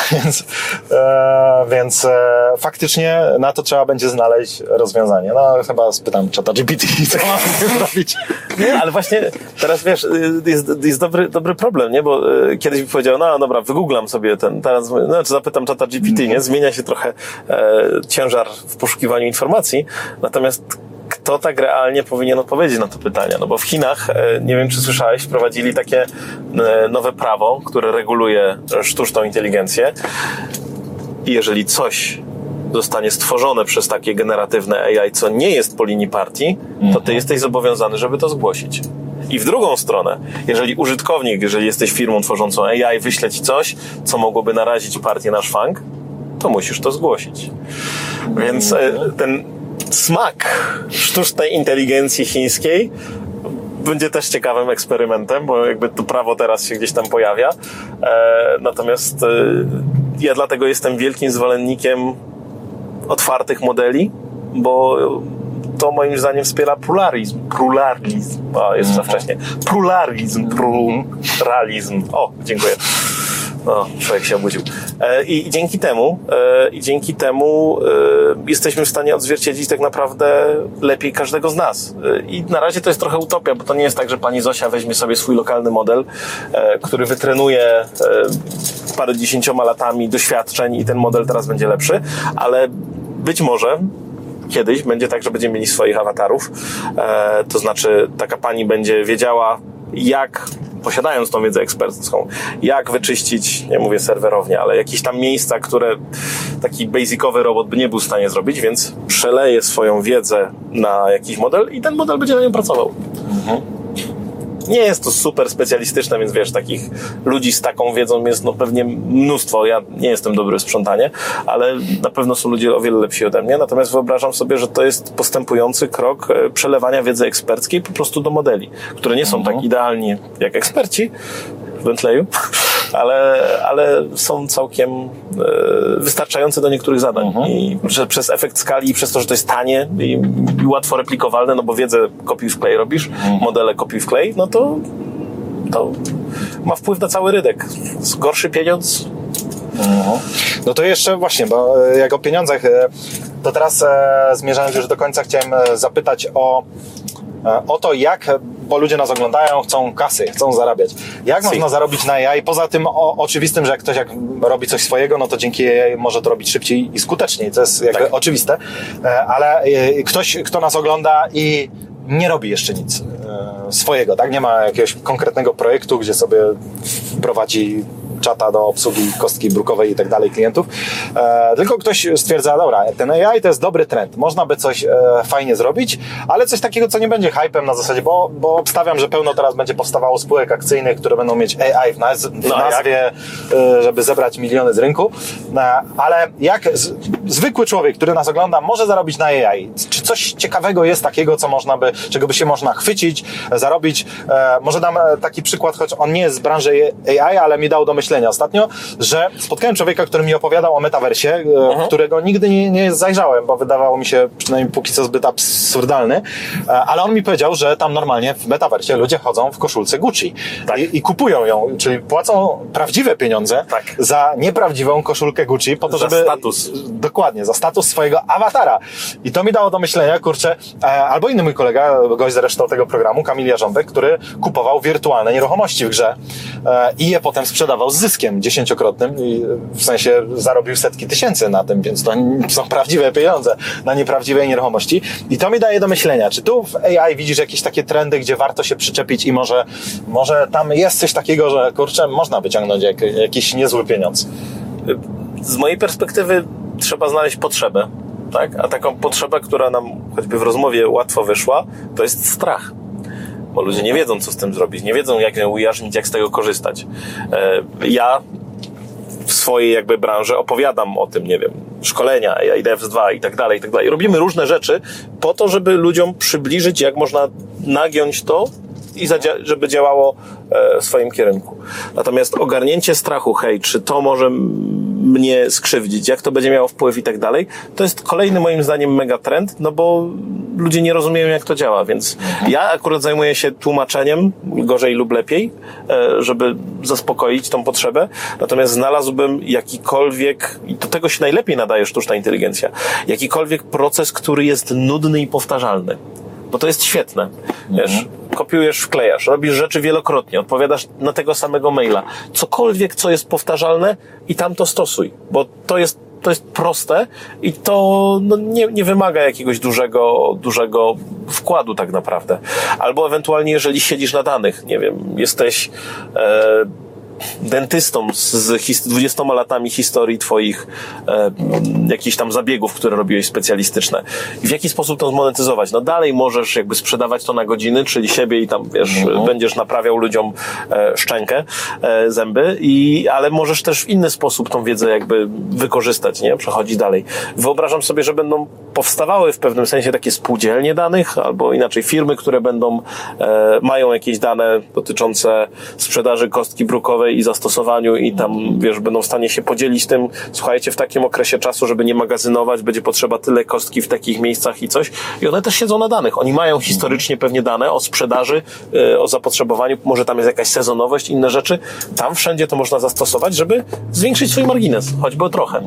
S3: Więc faktycznie na to trzeba będzie znaleźć rozwiązanie. No chyba spytam ChatGPT, co mamy zrobić.
S1: Nie, ale właśnie teraz wiesz, jest dobry problem, nie? Bo kiedyś mi powiedział, no dobra, wygooglam sobie teraz zapytam ChatGPT, nie? Zmienia się trochę ciężar w poszukiwaniu informacji, natomiast kto tak realnie powinien odpowiedzieć na to pytanie? No bo w Chinach, nie wiem czy słyszałeś, wprowadzili takie nowe prawo, które reguluje sztuczną inteligencję i jeżeli coś zostanie stworzone przez takie generatywne AI, co nie jest po linii partii, to ty jesteś zobowiązany, żeby to zgłosić. I w drugą stronę, jeżeli jesteś firmą tworzącą AI, wyśle ci coś, co mogłoby narazić partię na szwank, to musisz to zgłosić. Więc ten smak sztucznej inteligencji chińskiej będzie też ciekawym eksperymentem, bo jakby to prawo teraz się gdzieś tam pojawia. Natomiast ja dlatego jestem wielkim zwolennikiem otwartych modeli, bo to moim zdaniem wspiera pluralizm. Jest za wcześnie. Pluralizm. O, dziękuję. No, człowiek się obudził. I dzięki temu jesteśmy w stanie odzwierciedlić tak naprawdę lepiej każdego z nas. I na razie to jest trochę utopia, bo to nie jest tak, że pani Zosia weźmie sobie swój lokalny model, który wytrenuje parę 10 latami doświadczeń i ten model teraz będzie lepszy, ale być może kiedyś będzie tak, że będziemy mieli swoich awatarów. To znaczy taka pani będzie wiedziała, jak, posiadając tą wiedzę ekspercką, jak wyczyścić, nie mówię serwerownie, ale jakieś tam miejsca, które taki basicowy robot by nie był w stanie zrobić, więc przeleje swoją wiedzę na jakiś model i ten model będzie na nią pracował. Nie jest to super specjalistyczne, więc wiesz, takich ludzi z taką wiedzą jest pewnie mnóstwo. Ja nie jestem dobry w sprzątanie, ale na pewno są ludzie o wiele lepsi ode mnie. Natomiast wyobrażam sobie, że to jest postępujący krok przelewania wiedzy eksperckiej po prostu do modeli, które nie są tak idealni jak eksperci w Bentleyu, ale są całkiem wystarczające do niektórych zadań. I przez efekt skali i przez to, że to jest tanie i łatwo replikowalne, no bo wiedzę kopiuj wklej robisz, modele kopiuj wklej, no to ma wpływ na cały rynek. Gorszy pieniądz.
S3: No to jeszcze właśnie, bo jak o pieniądzach, to teraz zmierzając już do końca, chciałem zapytać o to, bo ludzie nas oglądają, chcą kasy, chcą zarabiać. Jak można zarobić na AI? Poza tym oczywistym, że jak ktoś robi coś swojego, no to dzięki AI może to robić szybciej i skuteczniej. To jest jakby oczywiste. Ale ktoś, kto nas ogląda i nie robi jeszcze nic swojego, tak? Nie ma jakiegoś konkretnego projektu, gdzie sobie prowadzi czata do obsługi kostki brukowej i tak dalej klientów, tylko ktoś stwierdza, dobra, ten AI to jest dobry trend, można by coś fajnie zrobić, ale coś takiego, co nie będzie hypem na zasadzie, bo obstawiam, że pełno teraz będzie powstawało spółek akcyjnych, które będą mieć AI w nazwie, żeby zebrać miliony z rynku, ale jak zwykły człowiek, który nas ogląda, może zarobić na AI? Czy coś ciekawego jest takiego, czego by się można chwycić, zarobić? Może dam taki przykład, choć on nie jest z branży AI, ale mi dał do myślenia ostatnio, że spotkałem człowieka, który mi opowiadał o metaversie, którego nigdy nie zajrzałem, bo wydawało mi się przynajmniej póki co zbyt absurdalny, ale on mi powiedział, że tam normalnie w metaversie ludzie chodzą w koszulce Gucci i kupują ją, czyli płacą prawdziwe pieniądze za nieprawdziwą koszulkę Gucci po to, żeby...
S1: Za status.
S3: Dokładnie, za status swojego awatara. I to mi dało do myślenia, kurczę, albo inny mój kolega, gość zresztą tego programu, Kamil Jarząbek, który kupował wirtualne nieruchomości w grze i je potem sprzedawał z zyskiem 10-krotnym i w sensie zarobił setki tysięcy na tym, więc to są prawdziwe pieniądze na nieprawdziwej nieruchomości. I to mi daje do myślenia, czy tu w AI widzisz jakieś takie trendy, gdzie warto się przyczepić i może tam jest coś takiego, że kurczę, można wyciągnąć jakiś niezły pieniądz.
S1: Z mojej perspektywy trzeba znaleźć potrzebę, tak? A taką potrzebę, która nam choćby w rozmowie łatwo wyszła, to jest strach. Bo ludzie nie wiedzą, co z tym zrobić, nie wiedzą, jak ją ujarzmić, jak z tego korzystać. Ja w swojej jakby branży opowiadam o tym, nie wiem, szkolenia, AI Devs 2 i tak dalej, i tak dalej. Robimy różne rzeczy po to, żeby ludziom przybliżyć, jak można nagiąć to i żeby działało w swoim kierunku. Natomiast ogarnięcie strachu, hej, czy to może mnie skrzywdzić, jak to będzie miało wpływ i tak dalej, to jest kolejny moim zdaniem megatrend, no bo ludzie nie rozumieją, jak to działa, więc ja akurat zajmuję się tłumaczeniem, gorzej lub lepiej, żeby zaspokoić tą potrzebę, natomiast znalazłbym jakikolwiek, i do tego się najlepiej nadaje sztuczna inteligencja, jakikolwiek proces, który jest nudny i powtarzalny. Bo to jest świetne. Wiesz, kopiujesz, wklejasz, robisz rzeczy wielokrotnie, odpowiadasz na tego samego maila. Cokolwiek, co jest powtarzalne i tam to stosuj, bo to jest proste i to nie wymaga jakiegoś dużego wkładu tak naprawdę. Albo ewentualnie, jeżeli siedzisz na danych, nie wiem, jesteś dentystą z 20 latami historii twoich jakichś tam zabiegów, które robiłeś specjalistyczne. I w jaki sposób to zmonetyzować? No dalej możesz jakby sprzedawać to na godziny, czyli siebie i tam, wiesz, będziesz naprawiał ludziom szczękę, zęby, ale możesz też w inny sposób tą wiedzę jakby wykorzystać, nie? Przechodzić dalej. Wyobrażam sobie, że będą powstawały w pewnym sensie takie spółdzielnie danych, albo inaczej firmy, które mają jakieś dane dotyczące sprzedaży kostki brukowej i zastosowaniu i tam, wiesz, będą w stanie się podzielić tym, słuchajcie, w takim okresie czasu, żeby nie magazynować, będzie potrzeba tyle kostki w takich miejscach i coś. I one też siedzą na danych. Oni mają historycznie pewnie dane o sprzedaży, o zapotrzebowaniu, może tam jest jakaś sezonowość, inne rzeczy. Tam wszędzie to można zastosować, żeby zwiększyć swój margines, choćby o trochę.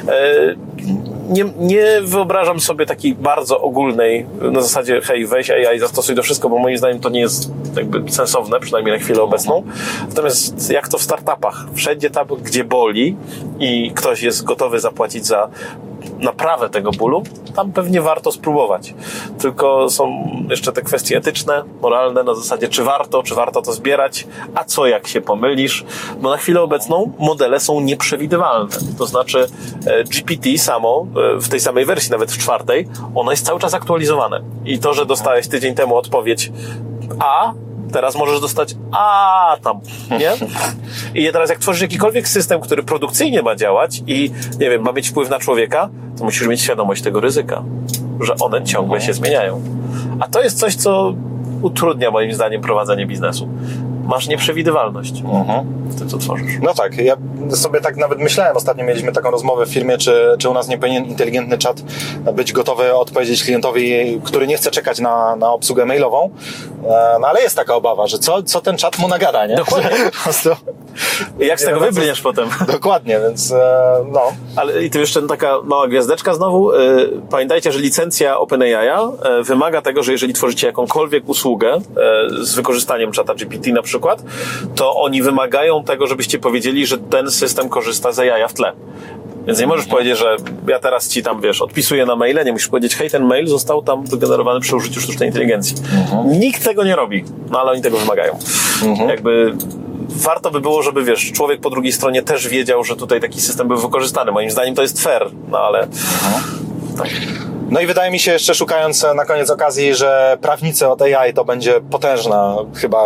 S1: Nie wyobrażam sobie takiej bardzo ogólnej, na zasadzie, hej, weź AI, zastosuj do wszystko, bo moim zdaniem to nie jest jakby sensowne, przynajmniej na chwilę obecną. Natomiast jak to w startupach, wszędzie tam, gdzie boli i ktoś jest gotowy zapłacić za naprawę tego bólu, tam pewnie warto spróbować. Tylko są jeszcze te kwestie etyczne, moralne, na zasadzie czy warto to zbierać, a co jak się pomylisz? Bo na chwilę obecną modele są nieprzewidywalne. To znaczy GPT samo, w tej samej wersji, nawet w 4, ono jest cały czas aktualizowane. I to, że dostałeś tydzień temu odpowiedź A, teraz możesz dostać tam, nie? I teraz jak tworzysz jakikolwiek system, który produkcyjnie ma działać i, nie wiem, ma mieć wpływ na człowieka, to musisz mieć świadomość tego ryzyka, że one ciągle się zmieniają. A to jest coś, co utrudnia moim zdaniem prowadzenie biznesu. Masz nieprzewidywalność w tym, co tworzysz.
S3: No tak, ja sobie tak nawet myślałem, ostatnio mieliśmy taką rozmowę w firmie, czy u nas nie powinien inteligentny czat być gotowy odpowiedzieć klientowi, który nie chce czekać na obsługę mailową, no ale jest taka obawa, że co ten czat mu nagada, nie?
S1: Dokładnie. Jak z tego wybrniesz potem?
S3: Dokładnie, więc no.
S1: Ale i tu jeszcze taka mała gwiazdeczka znowu. Pamiętajcie, że licencja OpenAI'a wymaga tego, że jeżeli tworzycie jakąkolwiek usługę z wykorzystaniem czata GPT na przykład, to oni wymagają tego, żebyście powiedzieli, że ten system korzysta z AI w tle. Więc nie możesz powiedzieć, że ja teraz ci tam, wiesz, odpisuję na maile, nie musisz powiedzieć, hej, ten mail został tam wygenerowany przy użyciu sztucznej inteligencji. Nikt tego nie robi, no ale oni tego wymagają. Jakby warto by było, żeby, wiesz, człowiek po drugiej stronie też wiedział, że tutaj taki system był wykorzystany. Moim zdaniem to jest fair, no ale tak.
S3: No i wydaje mi się jeszcze, szukając na koniec okazji, że prawnicy od AI to będzie potężna chyba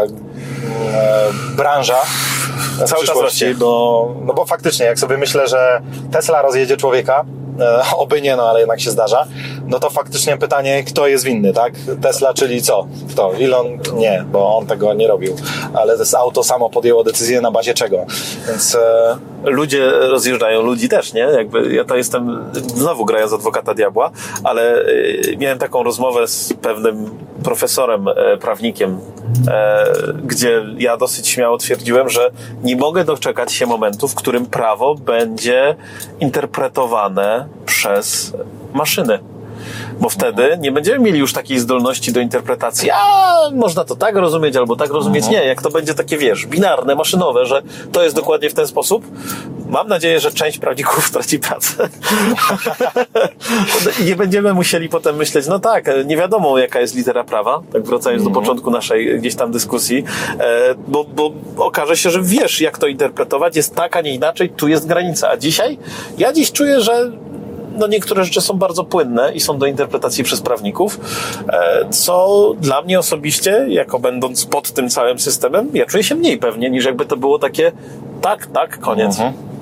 S3: branża
S1: cały czas rośnie.
S3: Bo faktycznie, jak sobie myślę, że Tesla rozjedzie człowieka, oby nie, no ale jednak się zdarza, no to faktycznie pytanie, kto jest winny, tak? Tesla, czyli co? Kto? Elon? Nie, bo on tego nie robił, ale to auto samo podjęło decyzję na bazie czego, więc...
S1: Ludzie rozjeżdżają ludzi też, nie? Jakby ja to jestem, znowu grając adwokata diabła, ale miałem taką rozmowę z pewnym profesorem, prawnikiem, gdzie ja dosyć śmiało twierdziłem, że nie mogę doczekać się momentu, w którym prawo będzie interpretowane przez maszyny. bo wtedy nie będziemy mieli już takiej zdolności do interpretacji, można to tak rozumieć albo tak rozumieć. Nie, jak to będzie takie, binarne, maszynowe, że to jest dokładnie w ten sposób. Mam nadzieję, że część prawników straci pracę. I nie będziemy musieli potem myśleć, nie wiadomo jaka jest litera prawa, tak wracając do początku naszej gdzieś tam dyskusji, bo okaże się, że wiesz jak to interpretować, jest tak, a nie inaczej, tu jest granica. A dzisiaj? Ja dziś czuję, że niektóre rzeczy są bardzo płynne i są do interpretacji przez prawników, co dla mnie osobiście, jako będąc pod tym całym systemem, ja czuję się mniej pewnie, niż jakby to było takie tak, koniec.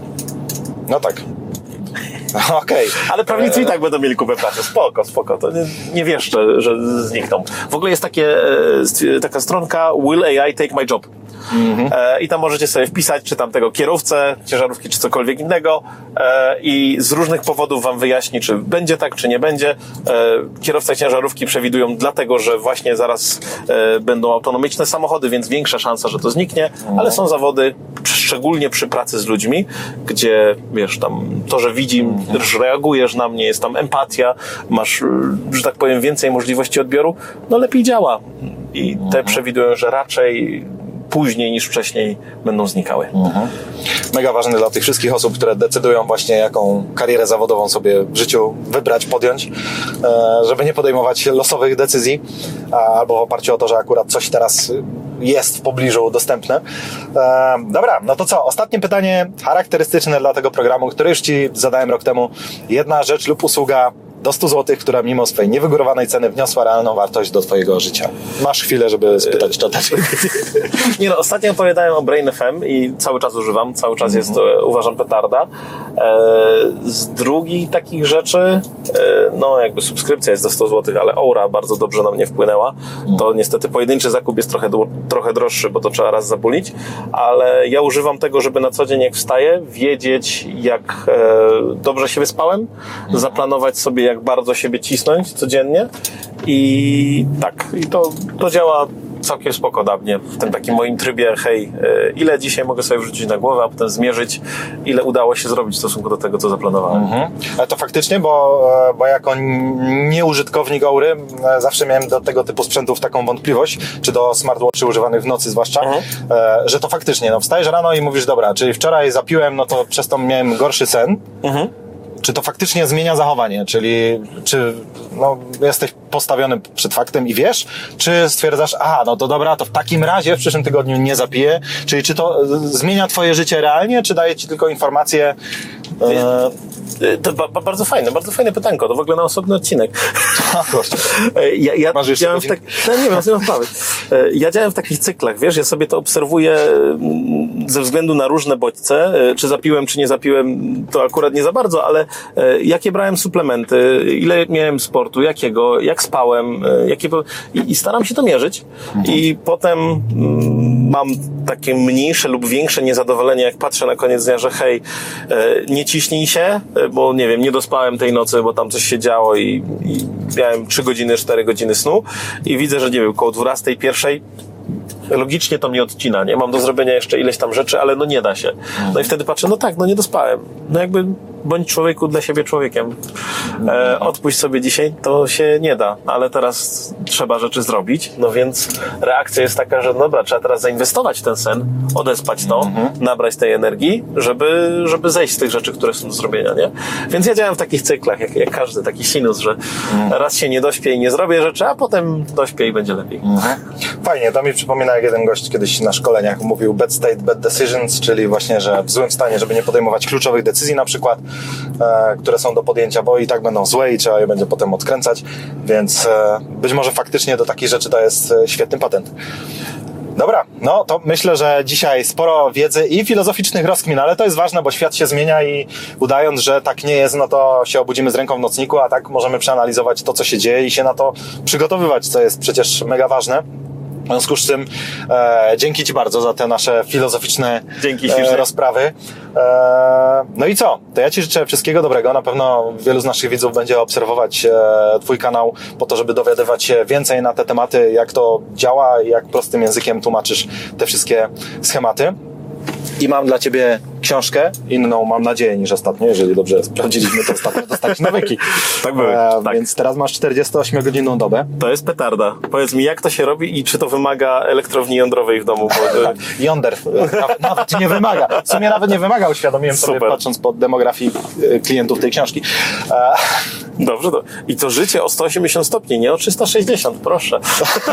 S3: No tak. Okej.
S1: Ale prawnicy i tak będą mieli kupę pracy. Spoko. To nie wiesz, że znikną. W ogóle jest taka stronka Will AI take my job? I tam możecie sobie wpisać, czy tam tego kierowcę, ciężarówki, czy cokolwiek innego i z różnych powodów wam wyjaśni, czy będzie tak, czy nie będzie. Kierowca ciężarówki przewidują dlatego, że właśnie zaraz będą autonomiczne samochody, więc większa szansa, że to zniknie, ale są zawody, szczególnie przy pracy z ludźmi, gdzie tam to, że widzi, reagujesz na mnie, jest tam empatia, masz, że tak powiem, więcej możliwości odbioru, lepiej działa. I te przewidują, że raczej później niż wcześniej będą znikały.
S3: Mega ważne dla tych wszystkich osób, które decydują właśnie jaką karierę zawodową sobie w życiu wybrać, podjąć, żeby nie podejmować losowych decyzji albo w oparciu o to, że akurat coś teraz jest w pobliżu dostępne. Dobra, no to co? Ostatnie pytanie charakterystyczne dla tego programu, które już Ci zadałem rok temu. Jedna rzecz lub usługa do 100 zł, która mimo swojej niewygórowanej ceny wniosła realną wartość do Twojego życia. Masz chwilę, żeby spytać czata.
S1: Ostatnio opowiadałem o Brain FM i cały czas używam, cały czas jest, uważam, petarda. Z drugich takich rzeczy, jakby subskrypcja jest do 100 zł, ale Aura bardzo dobrze na mnie wpłynęła. To niestety pojedynczy zakup jest trochę droższy, bo to trzeba raz zabulić, ale ja używam tego, żeby na co dzień jak wstaję, wiedzieć jak dobrze się wyspałem, zaplanować sobie jak bardzo siebie cisnąć codziennie i to działa całkiem spoko dla mnie w tym takim moim trybie, ile dzisiaj mogę sobie wrzucić na głowę, a potem zmierzyć, ile udało się zrobić w stosunku do tego, co zaplanowałem.
S3: Ale to faktycznie, bo jako nieużytkownik Aury zawsze miałem do tego typu sprzętów taką wątpliwość, czy do smartwatchy używanych w nocy zwłaszcza, że to faktycznie, wstajesz rano i mówisz, dobra, czyli wczoraj zapiłem, to przez to miałem gorszy sen. Czy to faktycznie zmienia zachowanie? Czyli czy jesteś postawiony przed faktem i wiesz? Czy stwierdzasz, to dobra, to w takim razie w przyszłym tygodniu nie zapiję? Czyli czy to zmienia Twoje życie realnie, czy daje Ci tylko informacje?
S1: To bardzo fajne pytanko, to w ogóle na osobny odcinek.
S3: Masz jeszcze
S1: Ja działam w takich cyklach, ja sobie to obserwuję ze względu na różne bodźce, czy zapiłem, czy nie zapiłem, to akurat nie za bardzo, ale jakie brałem suplementy, ile miałem sportu, jakiego, jak spałem, i staram się to mierzyć i potem mam takie mniejsze lub większe niezadowolenie, jak patrzę na koniec dnia, że nie ciśnij się, bo nie dospałem tej nocy, bo tam coś się działo i miałem 3 godziny, 4 godziny snu i widzę, że koło 12, 1 logicznie to mnie odcina, mam do zrobienia jeszcze ileś tam rzeczy, ale nie da się. I wtedy patrzę, nie dospałem. Bądź człowieku dla siebie człowiekiem. Odpuść sobie dzisiaj, to się nie da, ale teraz trzeba rzeczy zrobić, więc reakcja jest taka, że trzeba teraz zainwestować w ten sen, odespać to, nabrać tej energii, żeby zejść z tych rzeczy, które są do zrobienia, nie? Więc ja działam w takich cyklach, jak każdy taki sinus, że raz się nie dośpię i nie zrobię rzeczy, a potem dośpię i będzie lepiej.
S3: Fajnie, to mi przypomina, jak jeden gość kiedyś na szkoleniach mówił bad state, bad decisions, czyli właśnie, że w złym stanie, żeby nie podejmować kluczowych decyzji na przykład, które są do podjęcia, bo i tak będą złe i trzeba je będzie potem odkręcać, więc być może faktycznie do takich rzeczy to jest świetny patent. Dobra, to myślę, że dzisiaj sporo wiedzy i filozoficznych rozkmin, ale to jest ważne, bo świat się zmienia i udając, że tak nie jest, to się obudzimy z ręką w nocniku, a tak możemy przeanalizować to, co się dzieje i się na to przygotowywać, co jest przecież mega ważne. W związku z czym dzięki Ci bardzo za te nasze filozoficzne rozprawy. No i co? To ja Ci życzę wszystkiego dobrego. Na pewno wielu z naszych widzów będzie obserwować Twój kanał po to, żeby dowiadywać się więcej na te tematy, jak to działa i jak prostym językiem tłumaczysz te wszystkie schematy. I mam dla Ciebie książkę, inną mam nadzieję niż ostatnio, jeżeli dobrze sprawdziliśmy, to ostatnio dostać nawyki.
S1: Tak były, tak.
S3: Więc teraz masz 48-godzinną dobę.
S1: To jest petarda. Powiedz mi, jak to się robi i czy to wymaga elektrowni jądrowej w domu? Bo...
S3: Yonder nawet nie wymaga. W sumie nawet nie wymaga, uświadomiłem sobie,
S1: Super.
S3: patrząc po demografii klientów tej książki.
S1: Dobrze. I to życie o 180 stopni, nie o 360, proszę.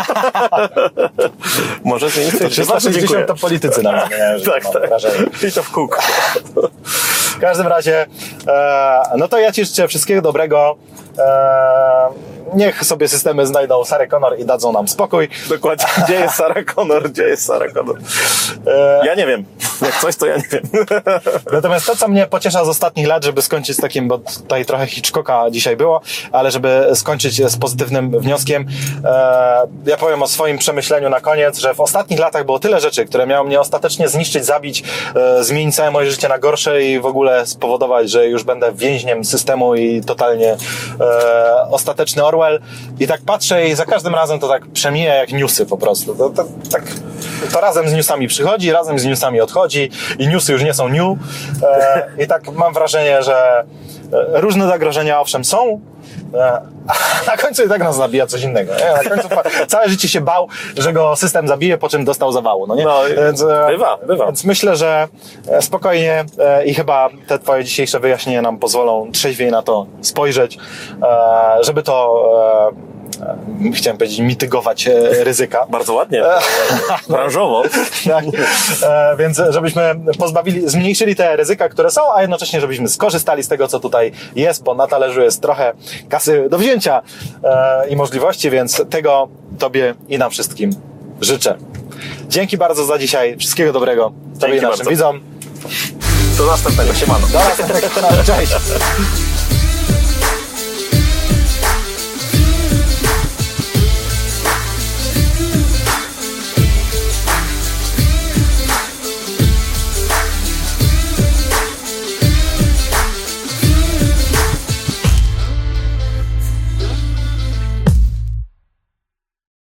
S1: Może zmienić coś.
S3: 360 to politycy nam zmieniają,
S1: Tak. I to w kółko.
S3: W każdym razie, no to ja Ci życzę wszystkiego dobrego. Niech sobie systemy znajdą Sarah Connor i dadzą nam spokój.
S1: Dokładnie. Gdzie jest Sarah Connor? Ja nie wiem. Jak coś, to ja nie wiem.
S3: Natomiast to, co mnie pociesza z ostatnich lat, żeby skończyć z takim, bo tutaj trochę Hitchcocka dzisiaj było, ale żeby skończyć z pozytywnym wnioskiem, ja powiem o swoim przemyśleniu na koniec, że w ostatnich latach było tyle rzeczy, które miały mnie ostatecznie zniszczyć, zabić, zmienić całe moje życie na gorsze i w ogóle spowodować, że już będę więźniem systemu i totalnie ostateczny Orwell. I tak patrzę i za każdym razem to tak przemija jak newsy po prostu. To razem z newsami przychodzi, razem z newsami odchodzi i newsy już nie są new. I tak mam wrażenie, że różne zagrożenia owszem są, a na końcu i tak nas zabija coś innego. Nie? Na końcu całe życie się bał, że go system zabije, po czym dostał zawału. No nie?
S1: No,
S3: więc,
S1: bywa.
S3: Więc myślę, że spokojnie i chyba te Twoje dzisiejsze wyjaśnienia nam pozwolą trzeźwiej na to spojrzeć, żeby to chciałem powiedzieć, mitygować ryzyka.
S1: Bardzo ładnie. Branżowo.
S3: Tak. Więc żebyśmy zmniejszyli te ryzyka, które są, a jednocześnie żebyśmy skorzystali z tego, co tutaj jest, bo na talerzu jest trochę kasy do wzięcia i możliwości, więc tego Tobie i nam wszystkim życzę. Dzięki bardzo za dzisiaj. Wszystkiego dobrego Tobie i naszym widzom.
S1: Do następnego. Siemano.
S3: Do następnego. Cześć.